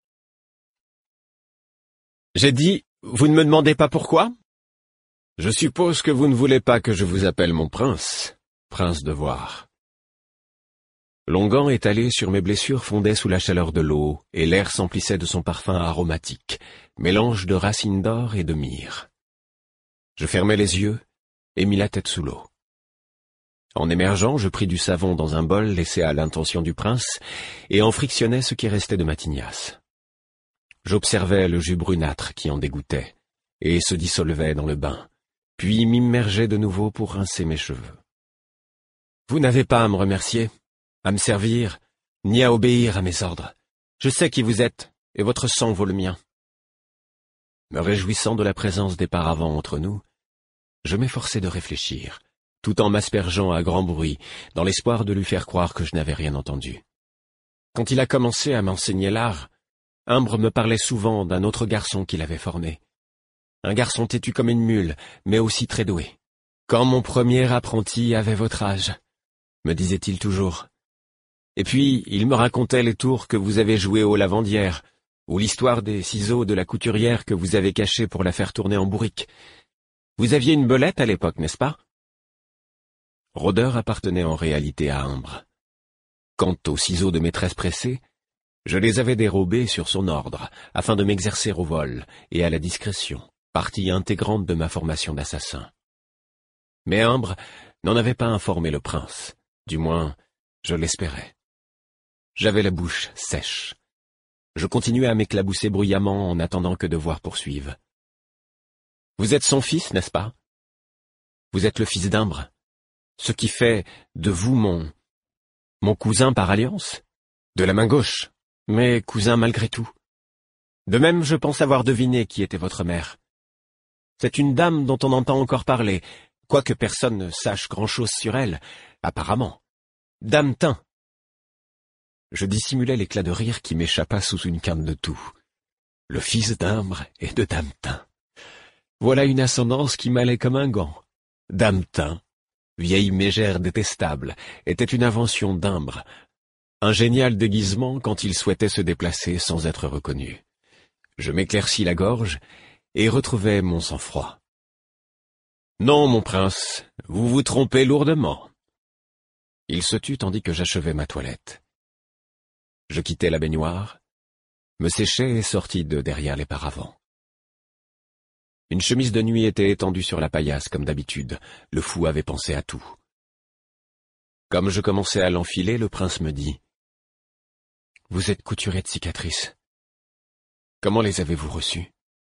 J'ai dit, vous ne me demandez pas pourquoi? Je suppose que vous ne voulez pas que je vous appelle mon prince, prince Devoir. L'onguent étalé sur mes blessures fondait sous la chaleur de l'eau, et l'air s'emplissait de son parfum aromatique, mélange de racines d'or et de myrrhe. Je fermai les yeux et mis la tête sous l'eau. En émergeant, je pris du savon dans un bol laissé à l'intention du prince et en frictionnai ce qui restait de ma tignasse. J'observais le jus brunâtre qui en dégouttait et se dissolvait dans le bain, puis m'immergeais de nouveau pour rincer mes cheveux. Vous n'avez pas à me remercier, à me servir, ni à obéir à mes ordres. Je sais qui vous êtes, et votre sang vaut le mien. Me réjouissant de la présence des paravents entre nous, je m'efforçai de réfléchir, tout en m'aspergeant à grand bruit, dans l'espoir de lui faire croire que je n'avais rien entendu. Quand il a commencé à m'enseigner l'art, Imbre me parlait souvent d'un autre garçon qu'il avait formé. Un garçon têtu comme une mule, mais aussi très doué. Quand mon premier apprenti avait votre âge, me disait-il toujours. Et puis, il me racontait les tours que vous avez joués aux lavandières, ou l'histoire des ciseaux de la couturière que vous avez cachés pour la faire tourner en bourrique. Vous aviez une belette à l'époque, n'est-ce pas? Rôdeur appartenait en réalité à Imbre. Quant aux ciseaux de maîtresse pressée, je les avais dérobés sur son ordre, afin de m'exercer au vol et à la discrétion, partie intégrante de ma formation d'assassin. Mais Imbre n'en avait pas informé le prince, du moins, je l'espérais. J'avais la bouche sèche. Je continuais à m'éclabousser bruyamment en attendant que Devoir poursuive. Vous êtes son fils, n'est-ce pas? Vous êtes le fils d'Imbre, ce qui fait de vous mon... mon cousin par alliance, de la main gauche. Mais cousin malgré tout. De même, je pense avoir deviné qui était votre mère. C'est une dame dont on entend encore parler, quoique personne ne sache grand-chose sur elle, apparemment. Dame Tin. Je dissimulai l'éclat de rire qui m'échappa sous une quinte de toux. Le fils d'Imbre et de Dame Tin. Voilà une ascendance qui m'allait comme un gant. Dame Tin, vieille mégère détestable, était une invention d'Imbre, un génial déguisement quand il souhaitait se déplacer sans être reconnu. Je m'éclaircis la gorge et retrouvai mon sang-froid. Non, mon prince, vous vous trompez lourdement. Il se tut tandis que j'achevais ma toilette. Je quittai la baignoire, me séchai et sortis de derrière les paravents. Une chemise de nuit était étendue sur la paillasse comme d'habitude, le fou avait pensé à tout. Comme je commençais à l'enfiler, le prince me dit: Vous êtes couturé de cicatrices. Comment les avez-vous reçues?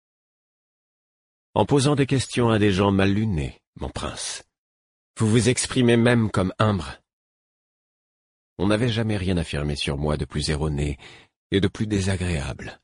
En posant des questions à des gens mal lunés, mon prince. Vous vous exprimez même comme Imbre. On n'avait jamais rien affirmé sur moi de plus erroné et de plus désagréable.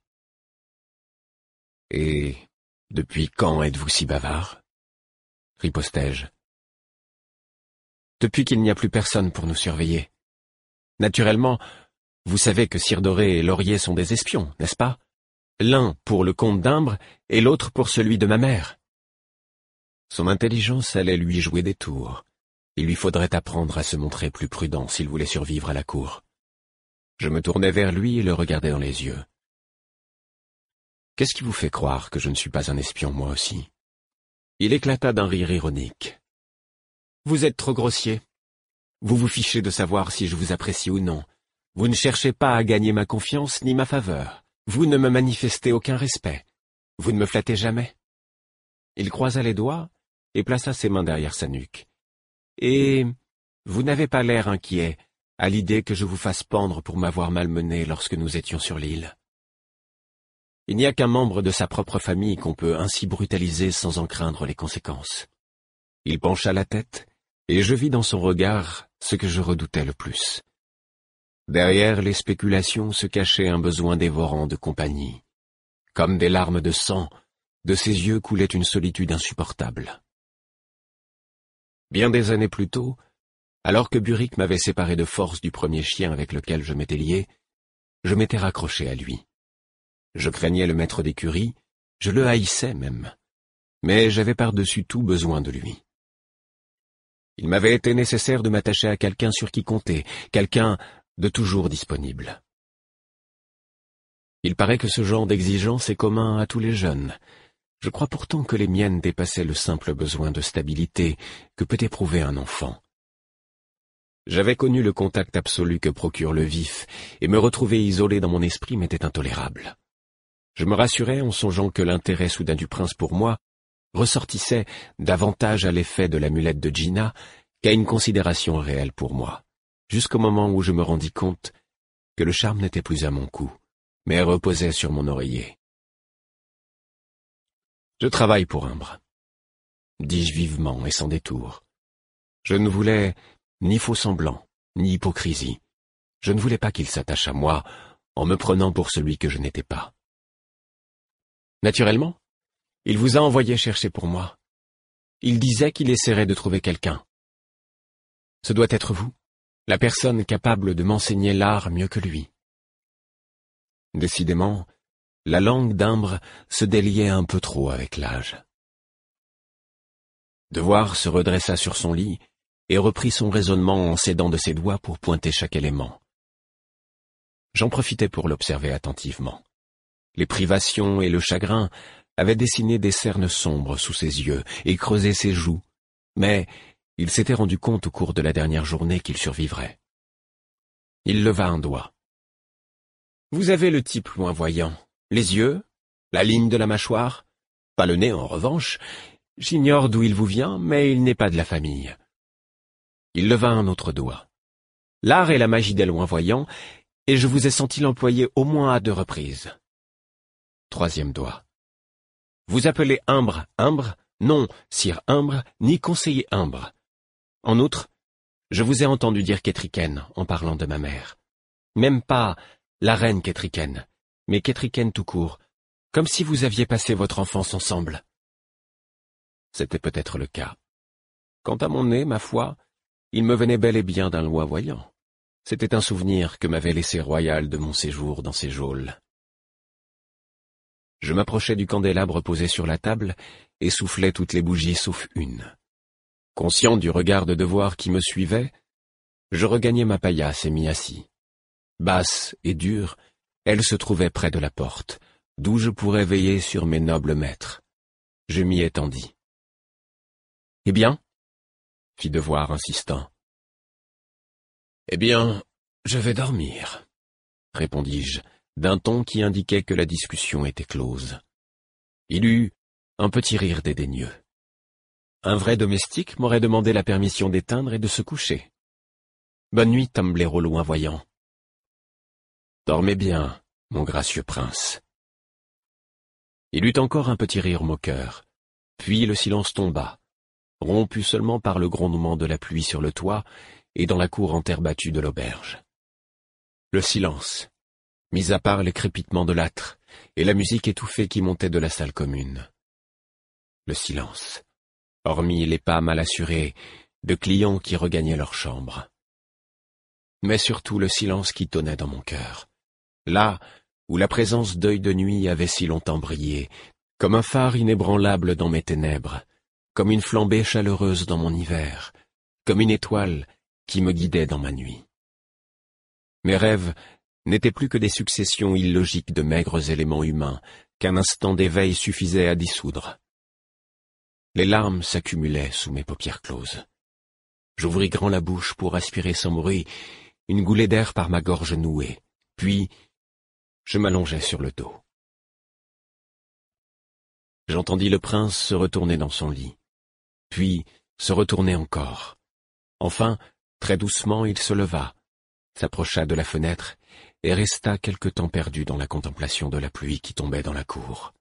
Et depuis quand êtes-vous si bavard? Ripostai-je. Depuis qu'il n'y a plus personne pour nous surveiller. Naturellement, vous savez que Cire Doré et Laurier sont des espions, n'est-ce pas? L'un pour le comte d'Imbre et l'autre pour celui de ma mère. Son intelligence allait lui jouer des tours. Il lui faudrait apprendre à se montrer plus prudent s'il voulait survivre à la cour. Je me tournai vers lui et le regardai dans les yeux. Qu'est-ce qui vous fait croire que je ne suis pas un espion, moi aussi? Il éclata d'un rire ironique. Vous êtes trop grossier. Vous vous fichez de savoir si je vous apprécie ou non. Vous ne cherchez pas à gagner ma confiance ni ma faveur. Vous ne me manifestez aucun respect. Vous ne me flattez jamais. Il croisa les doigts et plaça ses mains derrière sa nuque. Et vous n'avez pas l'air inquiet à l'idée que je vous fasse pendre pour m'avoir malmené lorsque nous étions sur l'île. Il n'y a qu'un membre de sa propre famille qu'on peut ainsi brutaliser sans en craindre les conséquences. Il pencha la tête, et je vis dans son regard ce que je redoutais le plus. Derrière les spéculations se cachait un besoin dévorant de compagnie. Comme des larmes de sang, de ses yeux coulait une solitude insupportable. Bien des années plus tôt, alors que Burick m'avait séparé de force du premier chien avec lequel je m'étais lié, je m'étais raccroché à lui. Je craignais le maître d'écurie, je le haïssais même, mais j'avais par-dessus tout besoin de lui. Il m'avait été nécessaire de m'attacher à quelqu'un sur qui compter, quelqu'un de toujours disponible. Il paraît que ce genre d'exigence est commun à tous les jeunes. Je crois pourtant que les miennes dépassaient le simple besoin de stabilité que peut éprouver un enfant. J'avais connu le contact absolu que procure le vif, et me retrouver isolé dans mon esprit m'était intolérable. Je me rassurais en songeant que l'intérêt soudain du prince pour moi ressortissait davantage à l'effet de l'amulette de Gina qu'à une considération réelle pour moi, jusqu'au moment où je me rendis compte que le charme n'était plus à mon cou, mais reposait sur mon oreiller. « Je travaille pour Imbre », dis-je vivement et sans détour. Je ne voulais ni faux-semblant, ni hypocrisie. Je ne voulais pas qu'il s'attache à moi en me prenant pour celui que je n'étais pas. Naturellement, il vous a envoyé chercher pour moi. Il disait qu'il essaierait de trouver quelqu'un. Ce doit être vous, la personne capable de m'enseigner l'art mieux que lui. Décidément, la langue d'Imbre se déliait un peu trop avec l'âge. Devoir se redressa sur son lit et reprit son raisonnement en s'aidant de ses doigts pour pointer chaque élément. J'en profitais pour l'observer attentivement. Les privations et le chagrin avaient dessiné des cernes sombres sous ses yeux et creusé ses joues, mais il s'était rendu compte au cours de la dernière journée qu'il survivrait. Il leva un doigt. « Vous avez le type loin-voyant. Les yeux, la ligne de la mâchoire, pas le nez en revanche. J'ignore d'où il vous vient, mais il n'est pas de la famille. » Il leva un autre doigt. « L'art est la magie des loin-voyants, et je vous ai senti l'employer au moins à deux reprises. » Troisième doigt. « Vous appelez Imbre Imbre, non sire Imbre, ni conseiller Imbre. En outre, je vous ai entendu dire Kétriken en parlant de ma mère. Même pas la reine Kétriken, mais Kétriken tout court, comme si vous aviez passé votre enfance ensemble. » C'était peut-être le cas. Quant à mon nez, ma foi, il me venait bel et bien d'un loin-voyant. C'était un souvenir que m'avait laissé Royal de mon séjour dans ces geôles. Je m'approchai du candélabre posé sur la table et soufflai toutes les bougies sauf une. Conscient du regard de devoir qui me suivait, je regagnai ma paillasse et m'y assis. Basse et dure, elle se trouvait près de la porte, d'où je pourrais veiller sur mes nobles maîtres. Je m'y étendis. « Eh bien ?» fit Devoir insistant. « Eh bien, je vais dormir, » répondis-je, d'un ton qui indiquait que la discussion était close. Il eut un petit rire dédaigneux. Un vrai domestique m'aurait demandé la permission d'éteindre et de se coucher. Bonne nuit, Tom Blaireau loin-voyant. Dormez bien, mon gracieux prince. Il eut encore un petit rire moqueur, puis le silence tomba, rompu seulement par le grondement de la pluie sur le toit et dans la cour en terre battue de l'auberge. Le silence, mis à part les crépitements de l'âtre et la musique étouffée qui montait de la salle commune. Le silence, hormis les pas mal assurés de clients qui regagnaient leur chambre. Mais surtout le silence qui tonnait dans mon cœur, là où la présence d'œil de nuit avait si longtemps brillé, comme un phare inébranlable dans mes ténèbres, comme une flambée chaleureuse dans mon hiver, comme une étoile qui me guidait dans ma nuit. Mes rêves n'étaient plus que des successions illogiques de maigres éléments humains qu'un instant d'éveil suffisait à dissoudre. Les larmes s'accumulaient sous mes paupières closes. J'ouvris grand la bouche pour aspirer sans bruit une goulée d'air par ma gorge nouée, puis je m'allongeai sur le dos. J'entendis le prince se retourner dans son lit, puis se retourner encore. Enfin, très doucement, il se leva, s'approcha de la fenêtre et resta quelque temps perdu dans la contemplation de la pluie qui tombait dans la cour.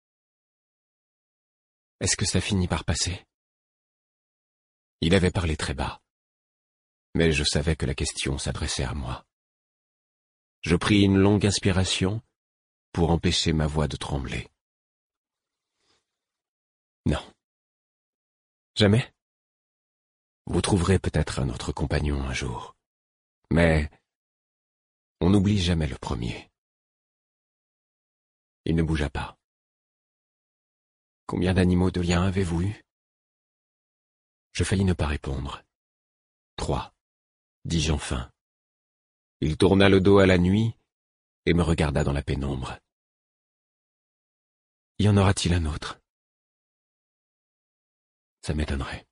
« Est-ce que ça finit par passer ?» Il avait parlé très bas, mais je savais que la question s'adressait à moi. Je pris une longue inspiration pour empêcher ma voix de trembler. « Non. Jamais. Vous trouverez peut-être un autre compagnon un jour, mais on n'oublie jamais le premier. » Il ne bougea pas. « Combien d'animaux de liens avez-vous eu ?» Je faillis ne pas répondre. « Trois, dis-je enfin. » Il tourna le dos à la nuit et me regarda dans la pénombre. « Y en aura-t-il un autre ?» Ça m'étonnerait.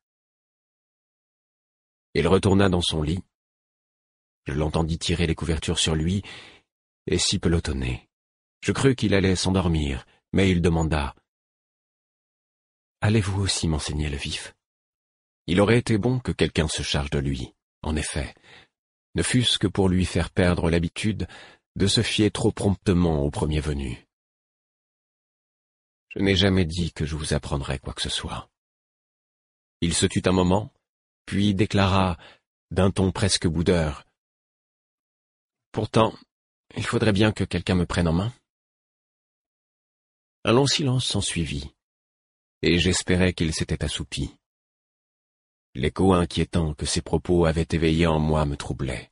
Il retourna dans son lit. Je l'entendis tirer les couvertures sur lui et s'y pelotonner. Je crus qu'il allait s'endormir, mais il demanda « Allez-vous aussi m'enseigner le vif ?» Il aurait été bon que quelqu'un se charge de lui, en effet, ne fût-ce que pour lui faire perdre l'habitude de se fier trop promptement au premier venu. Je n'ai jamais dit que je vous apprendrais quoi que ce soit. Il se tut un moment, puis déclara, d'un ton presque boudeur, « Pourtant, il faudrait bien que quelqu'un me prenne en main. » Un long silence s'ensuivit, et j'espérais qu'il s'était assoupi. L'écho inquiétant que ses propos avaient éveillé en moi me troublait.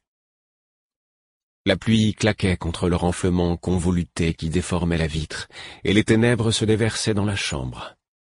La pluie claquait contre le renflement convoluté qui déformait la vitre, et les ténèbres se déversaient dans la chambre.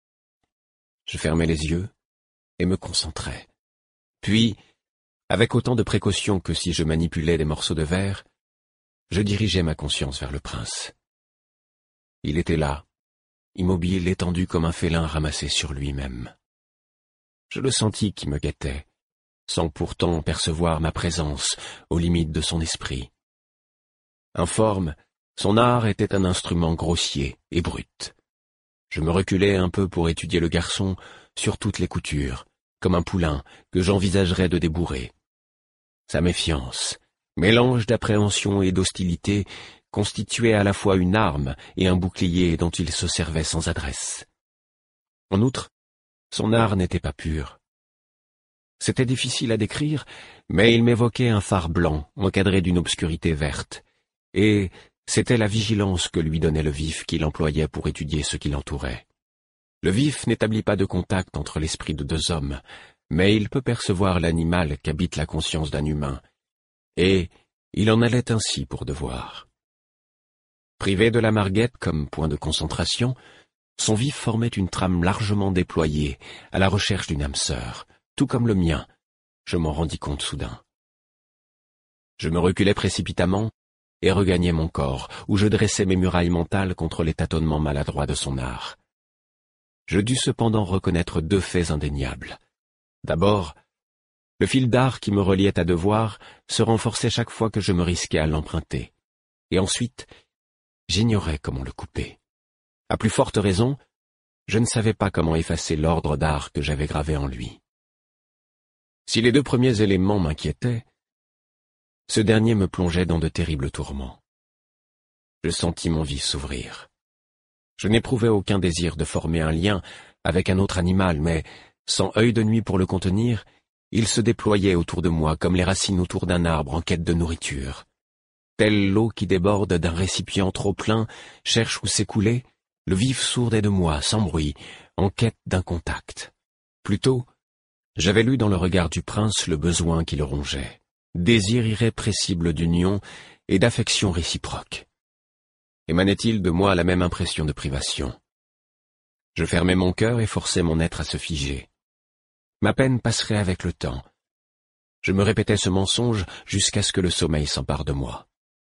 Je fermai les yeux et me concentrai. Puis, avec autant de précaution que si je manipulais des morceaux de verre, je dirigeai ma conscience vers le prince. Il était là, immobile, étendu comme un félin ramassé sur lui-même. Je le sentis qui me guettait, sans pourtant percevoir ma présence aux limites de son esprit. Informe, son art était un instrument grossier et brut. Je me reculai un peu pour étudier le garçon sur toutes les coutures, comme un poulain que j'envisagerais de débourrer. Sa méfiance, mélange d'appréhension et d'hostilité, constituait à la fois une arme et un bouclier dont il se servait sans adresse. En outre, son art n'était pas pur. C'était difficile à décrire, mais il m'évoquait un phare blanc encadré d'une obscurité verte, et c'était la vigilance que lui donnait le vif qu'il employait pour étudier ce qui l'entourait. Le vif n'établit pas de contact entre l'esprit de deux hommes, mais il peut percevoir l'animal qu'habite la conscience d'un humain, et il en allait ainsi pour devoir. Privé de la marguette comme point de concentration, son vif formait une trame largement déployée à la recherche d'une âme sœur, tout comme le mien, je m'en rendis compte soudain. Je me reculai précipitamment et regagnai mon corps, où je dressais mes murailles mentales contre les tâtonnements maladroits de son art. Je dus cependant reconnaître deux faits indéniables. D'abord, le fil d'art qui me reliait à devoir se renforçait chaque fois que je me risquais à l'emprunter, et ensuite, j'ignorais comment le couper. À plus forte raison, je ne savais pas comment effacer l'ordre d'art que j'avais gravé en lui. Si les deux premiers éléments m'inquiétaient, ce dernier me plongeait dans de terribles tourments. Je sentis mon vif s'ouvrir. Je n'éprouvais aucun désir de former un lien avec un autre animal, mais, sans œil de nuit pour le contenir, il se déployait autour de moi comme les racines autour d'un arbre en quête de nourriture. Telle l'eau qui déborde d'un récipient trop plein cherche où s'écouler, le vif sourdait de moi, sans bruit, en quête d'un contact. Plutôt, j'avais lu dans le regard du prince le besoin qui le rongeait, désir irrépressible d'union et d'affection réciproque. Émanait-il de moi la même impression de privation? Je fermais mon cœur et forçais mon être à se figer. Ma peine passerait avec le temps. Je me répétais ce mensonge jusqu'à ce que le sommeil s'empare de moi.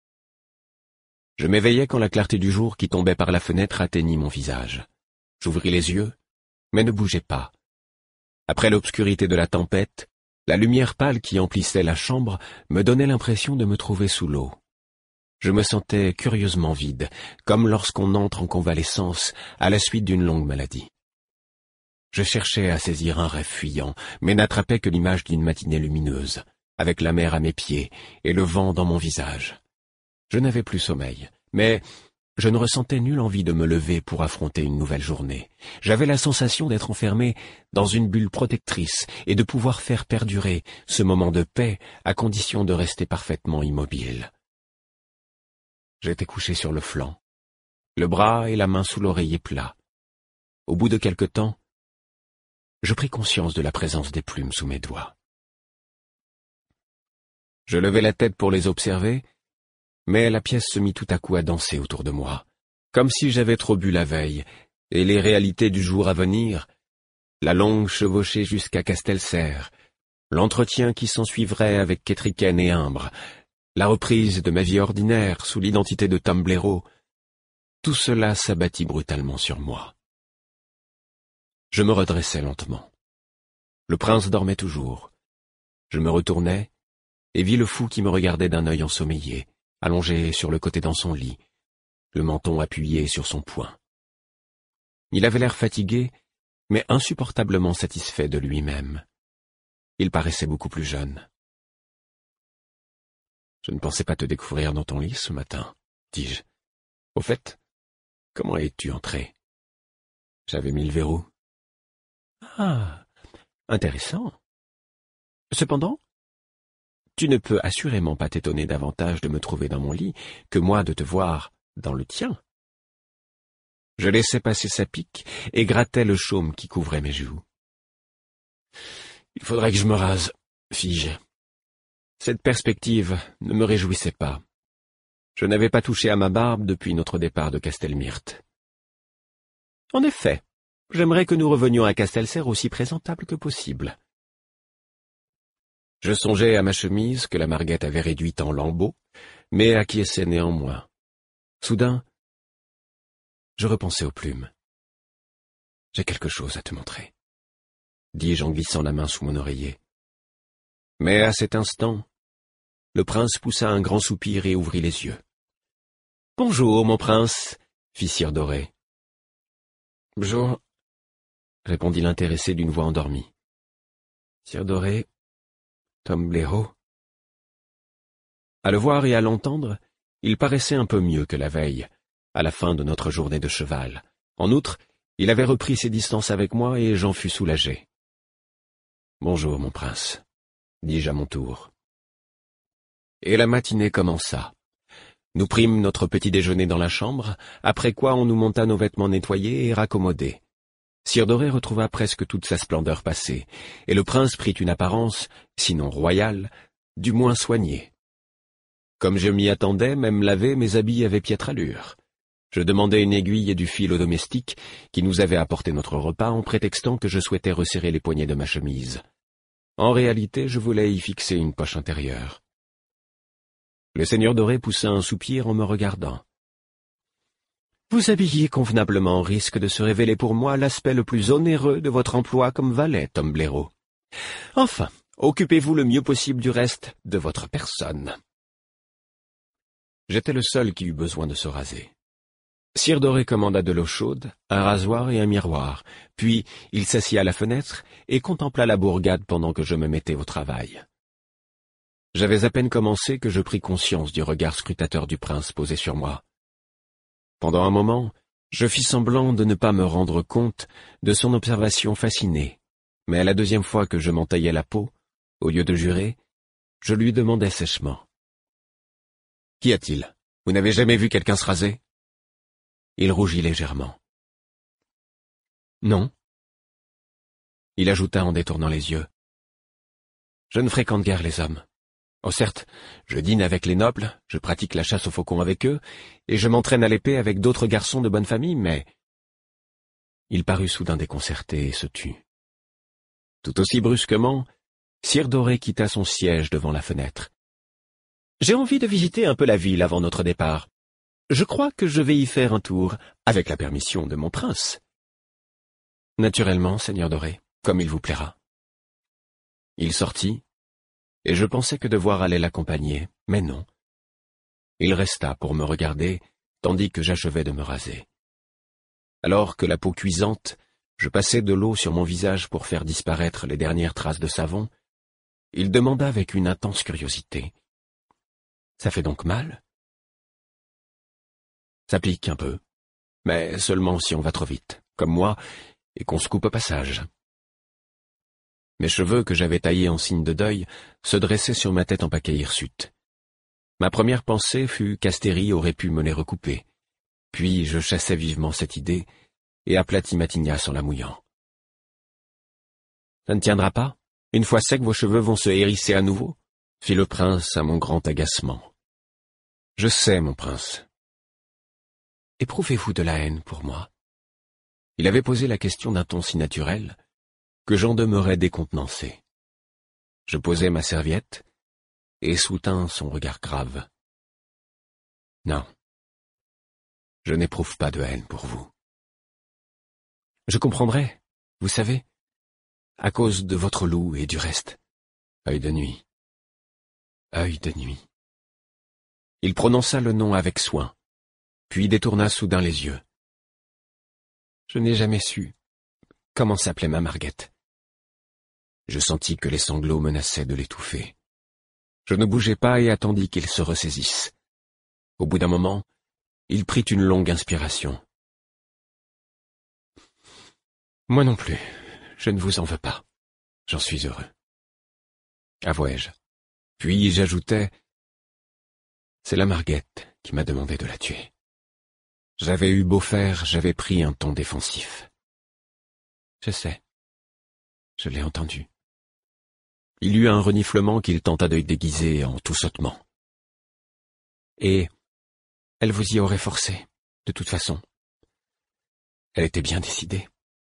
Je m'éveillai quand la clarté du jour qui tombait par la fenêtre atteignit mon visage. J'ouvris les yeux, mais ne bougeai pas. Après l'obscurité de la tempête, la lumière pâle qui emplissait la chambre me donnait l'impression de me trouver sous l'eau. Je me sentais curieusement vide, comme lorsqu'on entre en convalescence à la suite d'une longue maladie. Je cherchais à saisir un rêve fuyant, mais n'attrapais que l'image d'une matinée lumineuse, avec la mer à mes pieds et le vent dans mon visage. Je n'avais plus sommeil, mais je ne ressentais nulle envie de me lever pour affronter une nouvelle journée. J'avais la sensation d'être enfermé dans une bulle protectrice et de pouvoir faire perdurer ce moment de paix à condition de rester parfaitement immobile. J'étais couché sur le flanc, le bras et la main sous l'oreiller plat. Au bout de quelque temps, je pris conscience de la présence des plumes sous mes doigts. Je levai la tête pour les observer, mais la pièce se mit tout à coup à danser autour de moi, comme si j'avais trop bu la veille, et les réalités du jour à venir, la longue chevauchée jusqu'à Castelserre, l'entretien qui s'ensuivrait avec Kétriken et Imbre, la reprise de ma vie ordinaire sous l'identité de Tom Blaireau, tout cela s'abattit brutalement sur moi. Je me redressai lentement. Le prince dormait toujours. Je me retournai et vis le fou qui me regardait d'un œil ensommeillé, allongé sur le côté dans son lit, le menton appuyé sur son poing. Il avait l'air fatigué, mais insupportablement satisfait de lui-même. Il paraissait beaucoup plus jeune. « Je ne pensais pas te découvrir dans ton lit ce matin, » dis-je. « Au fait, comment es-tu entré? J'avais mis le verrou. »« Ah, intéressant. Cependant, tu ne peux assurément pas t'étonner davantage de me trouver dans mon lit que moi de te voir dans le tien. » Je laissai passer sa pique et grattai le chaume qui couvrait mes joues. « Il faudrait que je me rase, fis-je. » Cette perspective ne me réjouissait pas. Je n'avais pas touché à ma barbe depuis notre départ de Castelmyrte. « En effet, j'aimerais que nous revenions à Castelserre aussi présentables que possible. » Je songeais à ma chemise que la Marguette avait réduite en lambeaux, mais acquiesçais néanmoins. Soudain, je repensais aux plumes. « J'ai quelque chose à te montrer, » dis-je en glissant la main sous mon oreiller. Mais à cet instant, le prince poussa un grand soupir et ouvrit les yeux. « Bonjour, mon prince, » fit Sire Doré. « Bonjour, » répondit l'intéressé d'une voix endormie. « Sire Doré, Tom Blaireau. » À le voir et à l'entendre, il paraissait un peu mieux que la veille, à la fin de notre journée de cheval. En outre, il avait repris ses distances avec moi et j'en fus soulagé. « Bonjour, mon prince, » dis-je à mon tour. Et la matinée commença. Nous prîmes notre petit déjeuner dans la chambre, après quoi on nous monta nos vêtements nettoyés et raccommodés. Sire Doré retrouva presque toute sa splendeur passée, et le prince prit une apparence, sinon royale, du moins soignée. Comme je m'y attendais, même lavé, mes habits avaient piètre allure. Je demandai une aiguille et du fil au domestique, qui nous avait apporté notre repas en prétextant que je souhaitais resserrer les poignets de ma chemise. En réalité, je voulais y fixer une poche intérieure. Le seigneur Doré poussa un soupir en me regardant. « Vous habiller convenablement risque de se révéler pour moi l'aspect le plus onéreux de votre emploi comme valet, Tom Blaireau. Enfin, occupez-vous le mieux possible du reste de votre personne. » J'étais le seul qui eut besoin de se raser. Sire Doré commanda de l'eau chaude, un rasoir et un miroir, puis il s'assit à la fenêtre et contempla la bourgade pendant que je me mettais au travail. J'avais à peine commencé que je pris conscience du regard scrutateur du prince posé sur moi. Pendant un moment, je fis semblant de ne pas me rendre compte de son observation fascinée, mais à la deuxième fois que je m'entaillais la peau, au lieu de jurer, je lui demandai sèchement. « Qu'y a-t-il? Vous n'avez jamais vu quelqu'un se raser ?» Il rougit légèrement. « Non. » Il ajouta en détournant les yeux. « Je ne fréquente guère les hommes. Oh certes, je dîne avec les nobles, je pratique la chasse aux faucons avec eux, et je m'entraîne à l'épée avec d'autres garçons de bonne famille, mais... » Il parut soudain déconcerté et se tut. Tout aussi brusquement, Sire Doré quitta son siège devant la fenêtre. « J'ai envie de visiter un peu la ville avant notre départ. Je crois que je vais y faire un tour, avec la permission de mon prince. »« Naturellement, Seigneur Doré, comme il vous plaira. » Il sortit, et je pensais que devoir aller l'accompagner, mais non. Il resta pour me regarder, tandis que j'achevais de me raser. Alors que la peau cuisante, je passais de l'eau sur mon visage pour faire disparaître les dernières traces de savon, il demanda avec une intense curiosité. « Ça fait donc mal ? Ça pique un peu, mais seulement si on va trop vite, comme moi, et qu'on se coupe au passage. Mes cheveux, que j'avais taillés en signe de deuil, se dressaient sur ma tête en paquet hirsute. Ma première pensée fut qu'Astérie aurait pu me les recouper. Puis je chassai vivement cette idée, et aplatis ma tignasse en la mouillant. « Ça ne tiendra pas? Une fois secs, vos cheveux vont se hérisser à nouveau ?» fit le prince à mon grand agacement. « Je sais, mon prince. Éprouvez-vous de la haine pour moi ?» Il avait posé la question d'un ton si naturel que j'en demeurais décontenancé. Je posai ma serviette et soutins son regard grave. « Non, je n'éprouve pas de haine pour vous. Je comprendrai, vous savez, à cause de votre loup et du reste. Œil de nuit. Œil de nuit. » Il prononça le nom avec soin, puis détourna soudain les yeux. Je n'ai jamais su comment s'appelait ma Marguette. Je sentis que les sanglots menaçaient de l'étouffer. Je ne bougeai pas et attendis qu'il se ressaisisse. Au bout d'un moment, il prit une longue inspiration. « Moi non plus, je ne vous en veux pas. J'en suis heureux. » avouai-je. Puis j'ajoutai, « C'est la Marguette qui m'a demandé de la tuer. » J'avais eu beau faire, j'avais pris un ton défensif. « Je sais. Je l'ai entendu. » Il eut un reniflement qu'il tenta de déguiser en tout sautement. « Et elle vous y aurait forcé, de toute façon. Elle était bien décidée. »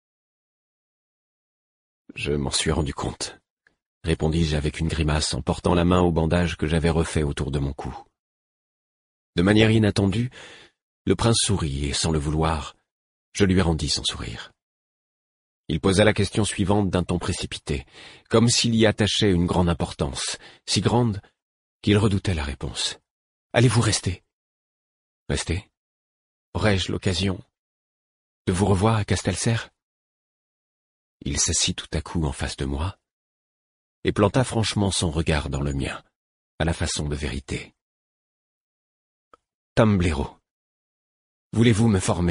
« Je m'en suis rendu compte, » répondis-je avec une grimace en portant la main au bandage que j'avais refait autour de mon cou. De manière inattendue, le prince sourit et, sans le vouloir, je lui rendis son sourire. Il posa la question suivante d'un ton précipité, comme s'il y attachait une grande importance, si grande qu'il redoutait la réponse. « Allez-vous rester ?»« Rester ? Aurais-je l'occasion de vous revoir à Castelserre ?» Il s'assit tout à coup en face de moi et planta franchement son regard dans le mien, à la façon de vérité. « Tom Blaireau, voulez-vous me former ?»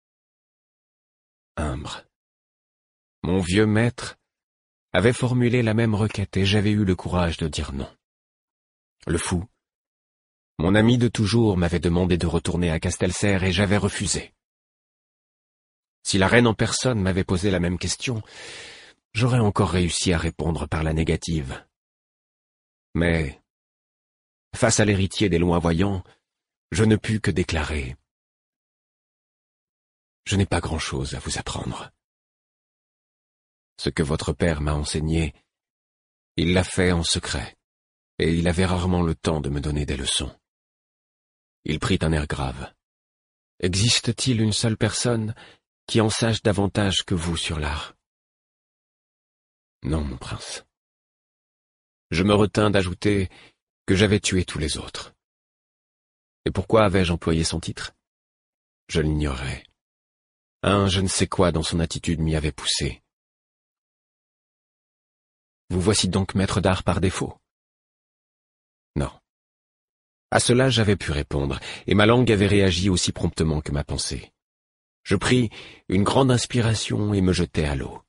Humbre. Mon vieux maître avait formulé la même requête et j'avais eu le courage de dire non. Le fou, mon ami de toujours, m'avait demandé de retourner à Castelserre et j'avais refusé. Si la reine en personne m'avait posé la même question, j'aurais encore réussi à répondre par la négative. Mais, face à l'héritier des loin-voyants, je ne pus que déclarer « Je n'ai pas grand-chose à vous apprendre. Ce que votre père m'a enseigné, il l'a fait en secret, et il avait rarement le temps de me donner des leçons. » Il prit un air grave. « Existe-t-il une seule personne qui en sache davantage que vous sur l'art ? » Non, mon prince. Je me retins d'ajouter que j'avais tué tous les autres. Et pourquoi avais-je employé son titre? Je l'ignorais. Un je ne sais quoi dans son attitude m'y avait poussé. Vous voici donc maître d'art par défaut? Non. À cela j'avais pu répondre, et ma langue avait réagi aussi promptement que ma pensée. Je pris une grande inspiration et me jetai à l'eau.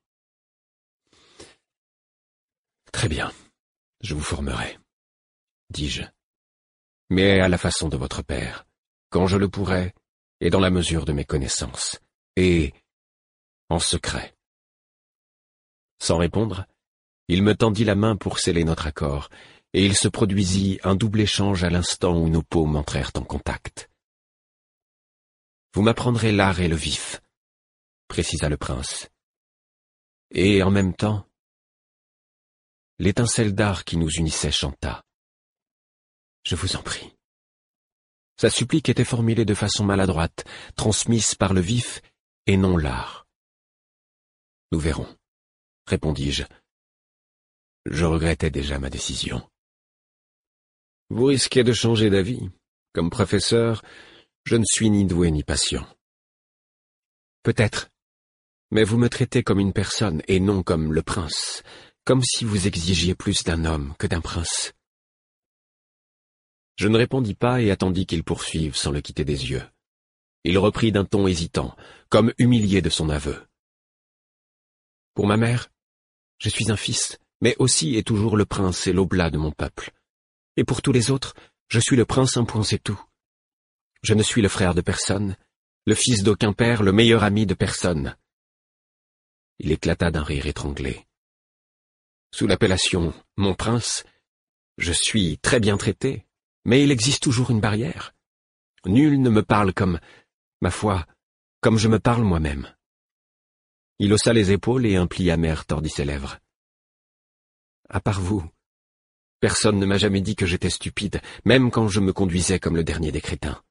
Très bien, je vous formerai, dis-je, mais à la façon de votre père, quand je le pourrai, et dans la mesure de mes connaissances, et en secret. Sans répondre, il me tendit la main pour sceller notre accord, et il se produisit un double échange à l'instant où nos paumes entrèrent en contact. « Vous m'apprendrez l'art et le vif, » précisa le prince. Et en même temps, l'étincelle d'art qui nous unissait chanta. « Je vous en prie. » Sa supplique était formulée de façon maladroite, transmise par le vif et non l'art. « Nous verrons, » répondis-je. Je regrettais déjà ma décision. « Vous risquez de changer d'avis. Comme professeur, je ne suis ni doué ni patient. » Peut-être, mais vous me traitez comme une personne et non comme le prince, comme si vous exigiez plus d'un homme que d'un prince. Je ne répondis pas et attendis qu'il poursuive sans le quitter des yeux. Il reprit d'un ton hésitant, comme humilié de son aveu. Pour ma mère, je suis un fils, mais aussi et toujours le prince et l'oblat de mon peuple. Et pour tous les autres, je suis le prince un point, c'est tout. Je ne suis le frère de personne, le fils d'aucun père, le meilleur ami de personne. Il éclata d'un rire étranglé. Sous l'appellation « mon prince », je suis très bien traité, mais il existe toujours une barrière. Nul ne me parle comme, ma foi, comme je me parle moi-même. Il haussa les épaules et un pli amer tordit ses lèvres. À part vous, personne ne m'a jamais dit que j'étais stupide, même quand je me conduisais comme le dernier des crétins.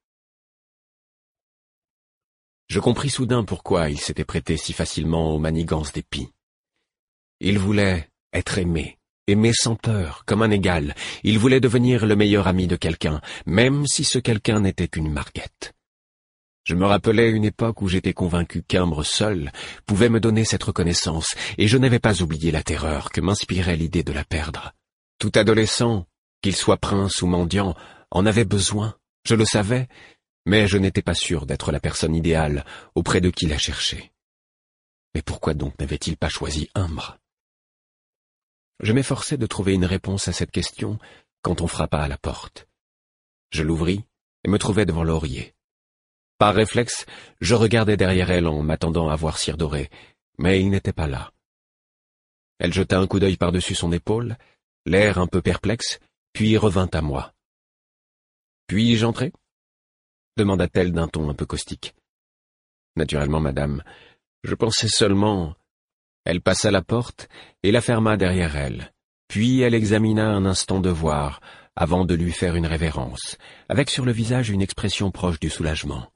Je compris soudain pourquoi il s'était prêté si facilement aux manigances d'épis. Il voulait être aimé, aimé sans peur, comme un égal. Il voulait devenir le meilleur ami de quelqu'un, même si ce quelqu'un n'était qu'une marguette. Je me rappelais une époque où j'étais convaincu qu'Imbre seul pouvait me donner cette reconnaissance, et je n'avais pas oublié la terreur que m'inspirait l'idée de la perdre. Tout adolescent, qu'il soit prince ou mendiant, en avait besoin, je le savais, mais je n'étais pas sûr d'être la personne idéale auprès de qui la chercher. Mais pourquoi donc n'avait-il pas choisi Imbre? Je m'efforçais de trouver une réponse à cette question quand on frappa à la porte. Je l'ouvris et me trouvai devant Laurier. Par réflexe, je regardais derrière elle en m'attendant à voir Cire Doré, mais il n'était pas là. Elle jeta un coup d'œil par-dessus son épaule, l'air un peu perplexe, puis revint à moi. « Puis-je entrer » demanda-t-elle d'un ton un peu caustique. « Naturellement, madame, je pensais seulement... » Elle passa la porte et la ferma derrière elle, puis elle examina un instant de voir, avant de lui faire une révérence, avec sur le visage une expression proche du soulagement.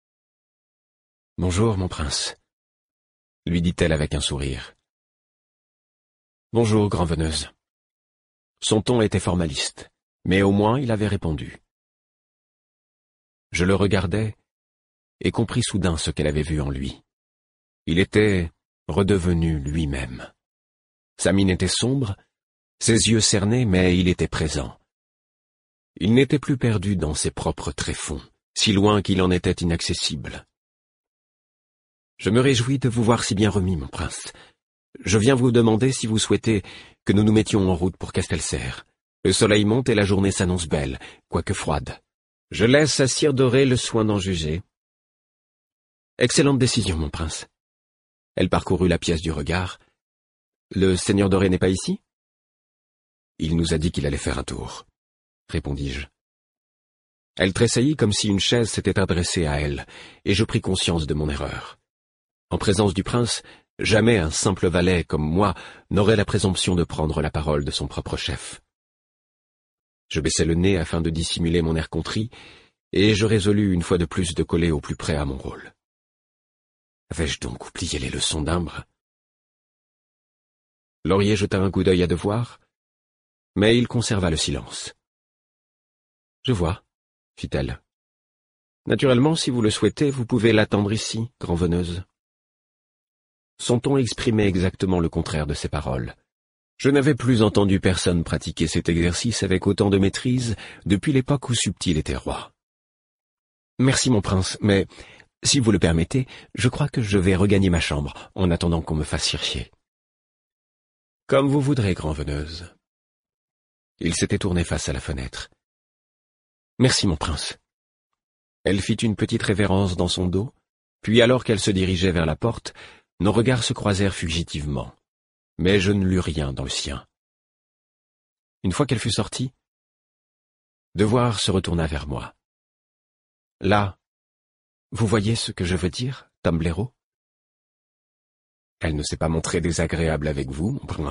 « Bonjour, mon prince, » lui dit-elle avec un sourire. « Bonjour, grand-veneuse. » Son ton était formaliste, mais au moins il avait répondu. Je le regardais et compris soudain ce qu'elle avait vu en lui. Il était redevenu lui-même. Sa mine était sombre, ses yeux cernés, mais il était présent. Il n'était plus perdu dans ses propres tréfonds, si loin qu'il en était inaccessible. « Je me réjouis de vous voir si bien remis, mon prince. Je viens vous demander si vous souhaitez que nous nous mettions en route pour Castelserre. Le soleil monte et la journée s'annonce belle, quoique froide. Je laisse à Cire Doré le soin d'en juger. » Excellente décision, mon prince. Elle parcourut la pièce du regard. « Le seigneur Doré n'est pas ici ?»« Il nous a dit qu'il allait faire un tour, » répondis-je. Elle tressaillit comme si une chaise s'était adressée à elle, et je pris conscience de mon erreur. En présence du prince, jamais un simple valet comme moi n'aurait la présomption de prendre la parole de son propre chef. Je baissai le nez afin de dissimuler mon air contrit, et je résolus une fois de plus de coller au plus près à mon rôle. Avais-je donc oublié les leçons d'Imbre? Laurier jeta un coup d'œil à devoir, mais il conserva le silence. « Je vois, » fit-elle. « Naturellement, si vous le souhaitez, vous pouvez l'attendre ici, grand-veneuse. » Son ton exprimait exactement le contraire de ses paroles. Je n'avais plus entendu personne pratiquer cet exercice avec autant de maîtrise depuis l'époque où Subtil était roi. « Merci, mon prince, mais... si vous le permettez, je crois que je vais regagner ma chambre, en attendant qu'on me fasse chercher. »« Comme vous voudrez, grand-veneuse. » Il s'était tourné face à la fenêtre. « Merci, mon prince. » Elle fit une petite révérence dans son dos, puis alors qu'elle se dirigeait vers la porte, nos regards se croisèrent fugitivement, mais je ne lus rien dans le sien. Une fois qu'elle fut sortie, Devoir se retourna vers moi. « Là, vous voyez ce que je veux dire, Tom Blaireau ? » « Elle ne s'est pas montrée désagréable avec vous, mon prince. »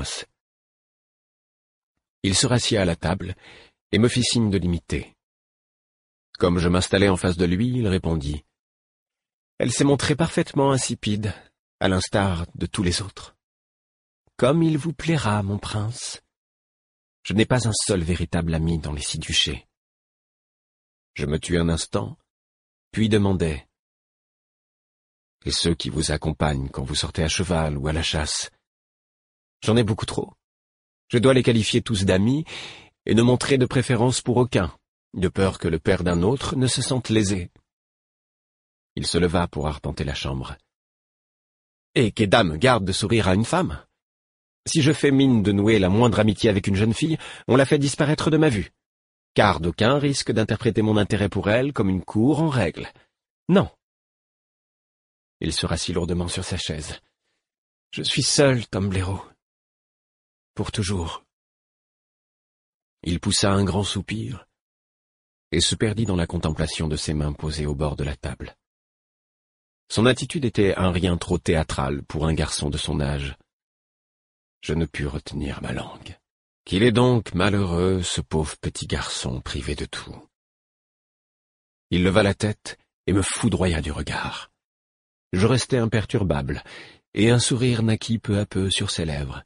Il se rassit à la table et me fit signe de l'imiter. Comme je m'installais en face de lui, il répondit. « Elle s'est montrée parfaitement insipide, à l'instar de tous les autres. »« Comme il vous plaira, mon prince. Je n'ai pas un seul véritable ami dans les six duchés. » Je me tus un instant, puis demandai. « Et ceux qui vous accompagnent quand vous sortez à cheval ou à la chasse? J'en ai beaucoup trop. Je dois les qualifier tous d'amis et ne montrer de préférence pour aucun, de peur que le père d'un autre ne se sente lésé. » Il se leva pour arpenter la chambre. « Et qu'est dame garde de sourire à une femme. Si je fais mine de nouer la moindre amitié avec une jeune fille, on la fait disparaître de ma vue. Car d'aucuns risquent d'interpréter mon intérêt pour elle comme une cour en règle. Non. » Il se rassit lourdement sur sa chaise. « Je suis seul, Tom Blaireau. Pour toujours. » Il poussa un grand soupir et se perdit dans la contemplation de ses mains posées au bord de la table. Son attitude était un rien trop théâtral pour un garçon de son âge. Je ne pus retenir ma langue. Qu'il est donc malheureux, ce pauvre petit garçon privé de tout. Il leva la tête et me foudroya du regard. Je restai imperturbable, et un sourire naquit peu à peu sur ses lèvres.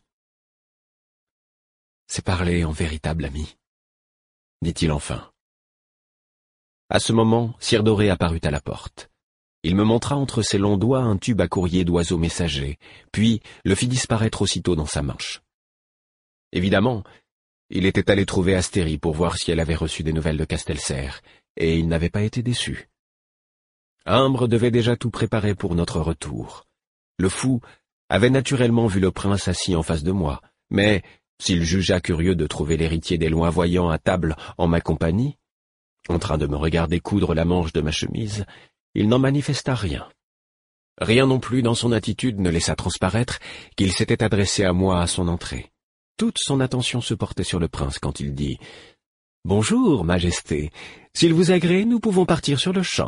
« C'est parler en véritable ami, » dit-il enfin. À ce moment, Cire Doré apparut à la porte. Il me montra entre ses longs doigts un tube à courrier d'oiseaux messagers, puis le fit disparaître aussitôt dans sa manche. Évidemment, il était allé trouver Astérie pour voir si elle avait reçu des nouvelles de Castelserre, et il n'avait pas été déçu. Imbre devait déjà tout préparer pour notre retour. Le fou avait naturellement vu le prince assis en face de moi, mais s'il jugea curieux de trouver l'héritier des loin-voyants à table en ma compagnie, en train de me regarder coudre la manche de ma chemise, il n'en manifesta rien. Rien non plus dans son attitude ne laissa transparaître qu'il s'était adressé à moi à son entrée. Toute son attention se portait sur le prince quand il dit « Bonjour, Majesté. S'il vous agrée, nous pouvons partir sur le champ. »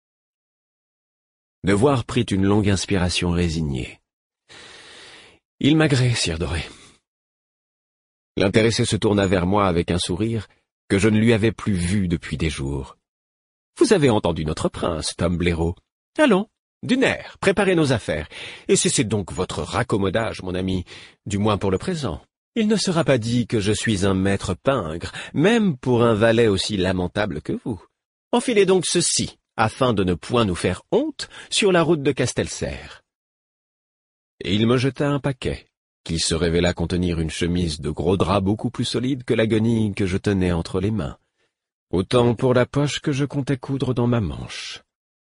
Devoir prit une longue inspiration résignée. « Il m'agrée, Cire Doré. » L'intéressé se tourna vers moi avec un sourire que je ne lui avais plus vu depuis des jours. « Vous avez entendu notre prince, Tom Blaireau. Allons, d'une air, préparez nos affaires, et cessez donc votre raccommodage, mon ami, du moins pour le présent. Il ne sera pas dit que je suis un maître pingre, même pour un valet aussi lamentable que vous. Enfilez donc ceci, afin de ne point nous faire honte sur la route de Castelserre. » Et il me jeta un paquet, qui se révéla contenir une chemise de gros drap beaucoup plus solide que la guenille que je tenais entre les mains. Autant pour la poche que je comptais coudre dans ma manche.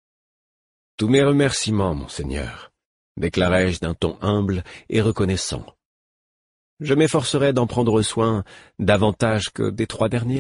« Tous mes remerciements, monseigneur, » déclarai-je d'un ton humble et reconnaissant. « Je m'efforcerai d'en prendre soin davantage que des trois dernières. »«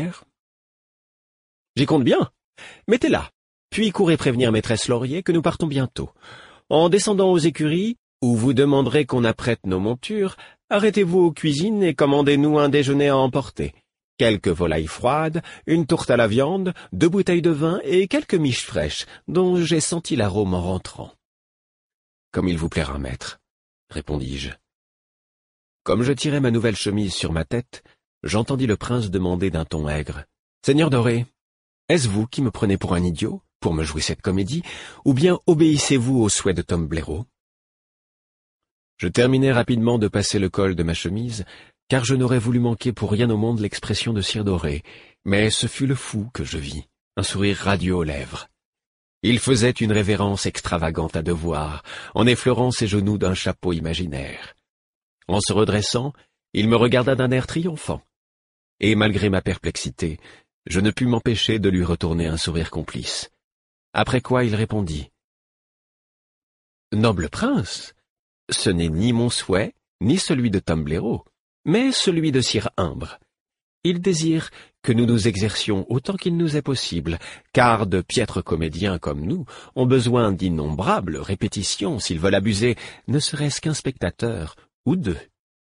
J'y compte bien. Mettez-la, puis courez prévenir maîtresse Laurier que nous partons bientôt. En descendant aux écuries, où vous demanderez qu'on apprête nos montures, arrêtez-vous aux cuisines et commandez-nous un déjeuner à emporter. Quelques volailles froides, une tourte à la viande, deux bouteilles de vin et quelques miches fraîches, dont j'ai senti l'arôme en rentrant. »« Comme il vous plaira, maître, » répondis-je. Comme je tirais ma nouvelle chemise sur ma tête, j'entendis le prince demander d'un ton aigre. « Seigneur Doré, est-ce vous qui me prenez pour un idiot, pour me jouer cette comédie, ou bien obéissez-vous aux souhaits de Tom Blaireau ?» Je terminai rapidement de passer le col de ma chemise, car je n'aurais voulu manquer pour rien au monde l'expression de Cire Doré, mais ce fut le fou que je vis, un sourire radieux aux lèvres. Il faisait une révérence extravagante à devoir, en effleurant ses genoux d'un chapeau imaginaire. En se redressant, il me regarda d'un air triomphant, et malgré ma perplexité, je ne pus m'empêcher de lui retourner un sourire complice. Après quoi il répondit. « Noble prince, ce n'est ni mon souhait, ni celui de Tom Blaireau, mais celui de Sire Imbre. Il désire que nous nous exercions autant qu'il nous est possible, car de piètres comédiens comme nous ont besoin d'innombrables répétitions s'ils veulent abuser ne serait-ce qu'un spectateur ou deux. »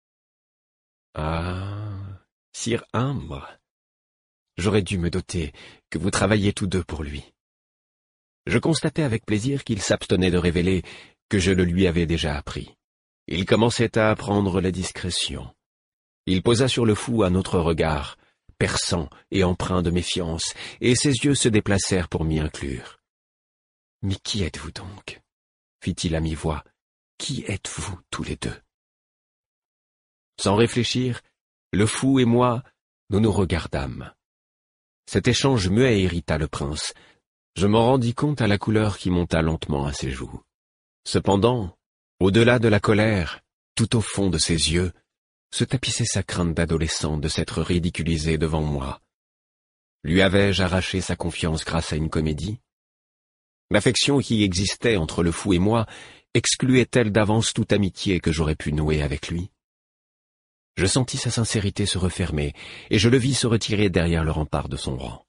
Ah, Sire Imbre, j'aurais dû me douter que vous travailliez tous deux pour lui. Je constatai avec plaisir qu'il s'abstenait de révéler que je le lui avais déjà appris. Il commençait à apprendre la discrétion. Il posa sur le fou un autre regard, perçant et empreint de méfiance, et ses yeux se déplacèrent pour m'y inclure. « Mais qui êtes-vous donc » fit-il à mi-voix. « Qui êtes-vous tous les deux » Sans réfléchir, le fou et moi, nous nous regardâmes. Cet échange muet irrita le prince. Je m'en rendis compte à la couleur qui monta lentement à ses joues. Cependant, au-delà de la colère, tout au fond de ses yeux, se tapissait sa crainte d'adolescent de s'être ridiculisé devant moi. Lui avais-je arraché sa confiance grâce à une comédie? L'affection qui existait entre le fou et moi excluait-elle d'avance toute amitié que j'aurais pu nouer avec lui? Je sentis sa sincérité se refermer, et je le vis se retirer derrière le rempart de son rang.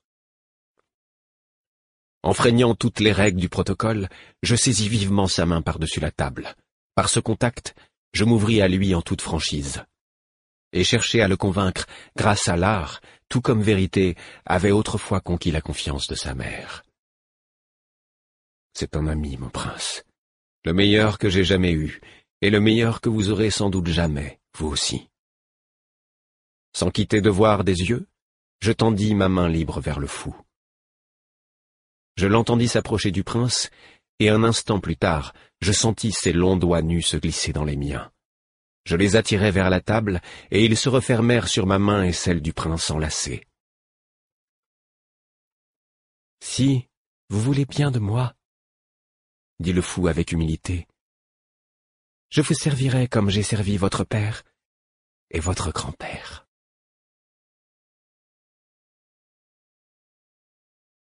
Enfreignant toutes les règles du protocole, je saisis vivement sa main par-dessus la table. Par ce contact, je m'ouvris à lui en toute franchise. Et chercher à le convaincre grâce à l'art, tout comme vérité, avait autrefois conquis la confiance de sa mère. C'est un ami, mon prince, le meilleur que j'ai jamais eu, et le meilleur que vous aurez sans doute jamais, vous aussi. Sans quitter de voir des yeux, je tendis ma main libre vers le fou. Je l'entendis s'approcher du prince, et un instant plus tard, je sentis ses longs doigts nus se glisser dans les miens. Je les attirai vers la table, et ils se refermèrent sur ma main et celle du prince enlacée. « Si vous voulez bien de moi, » dit le fou avec humilité, « je vous servirai comme j'ai servi votre père et votre grand-père. »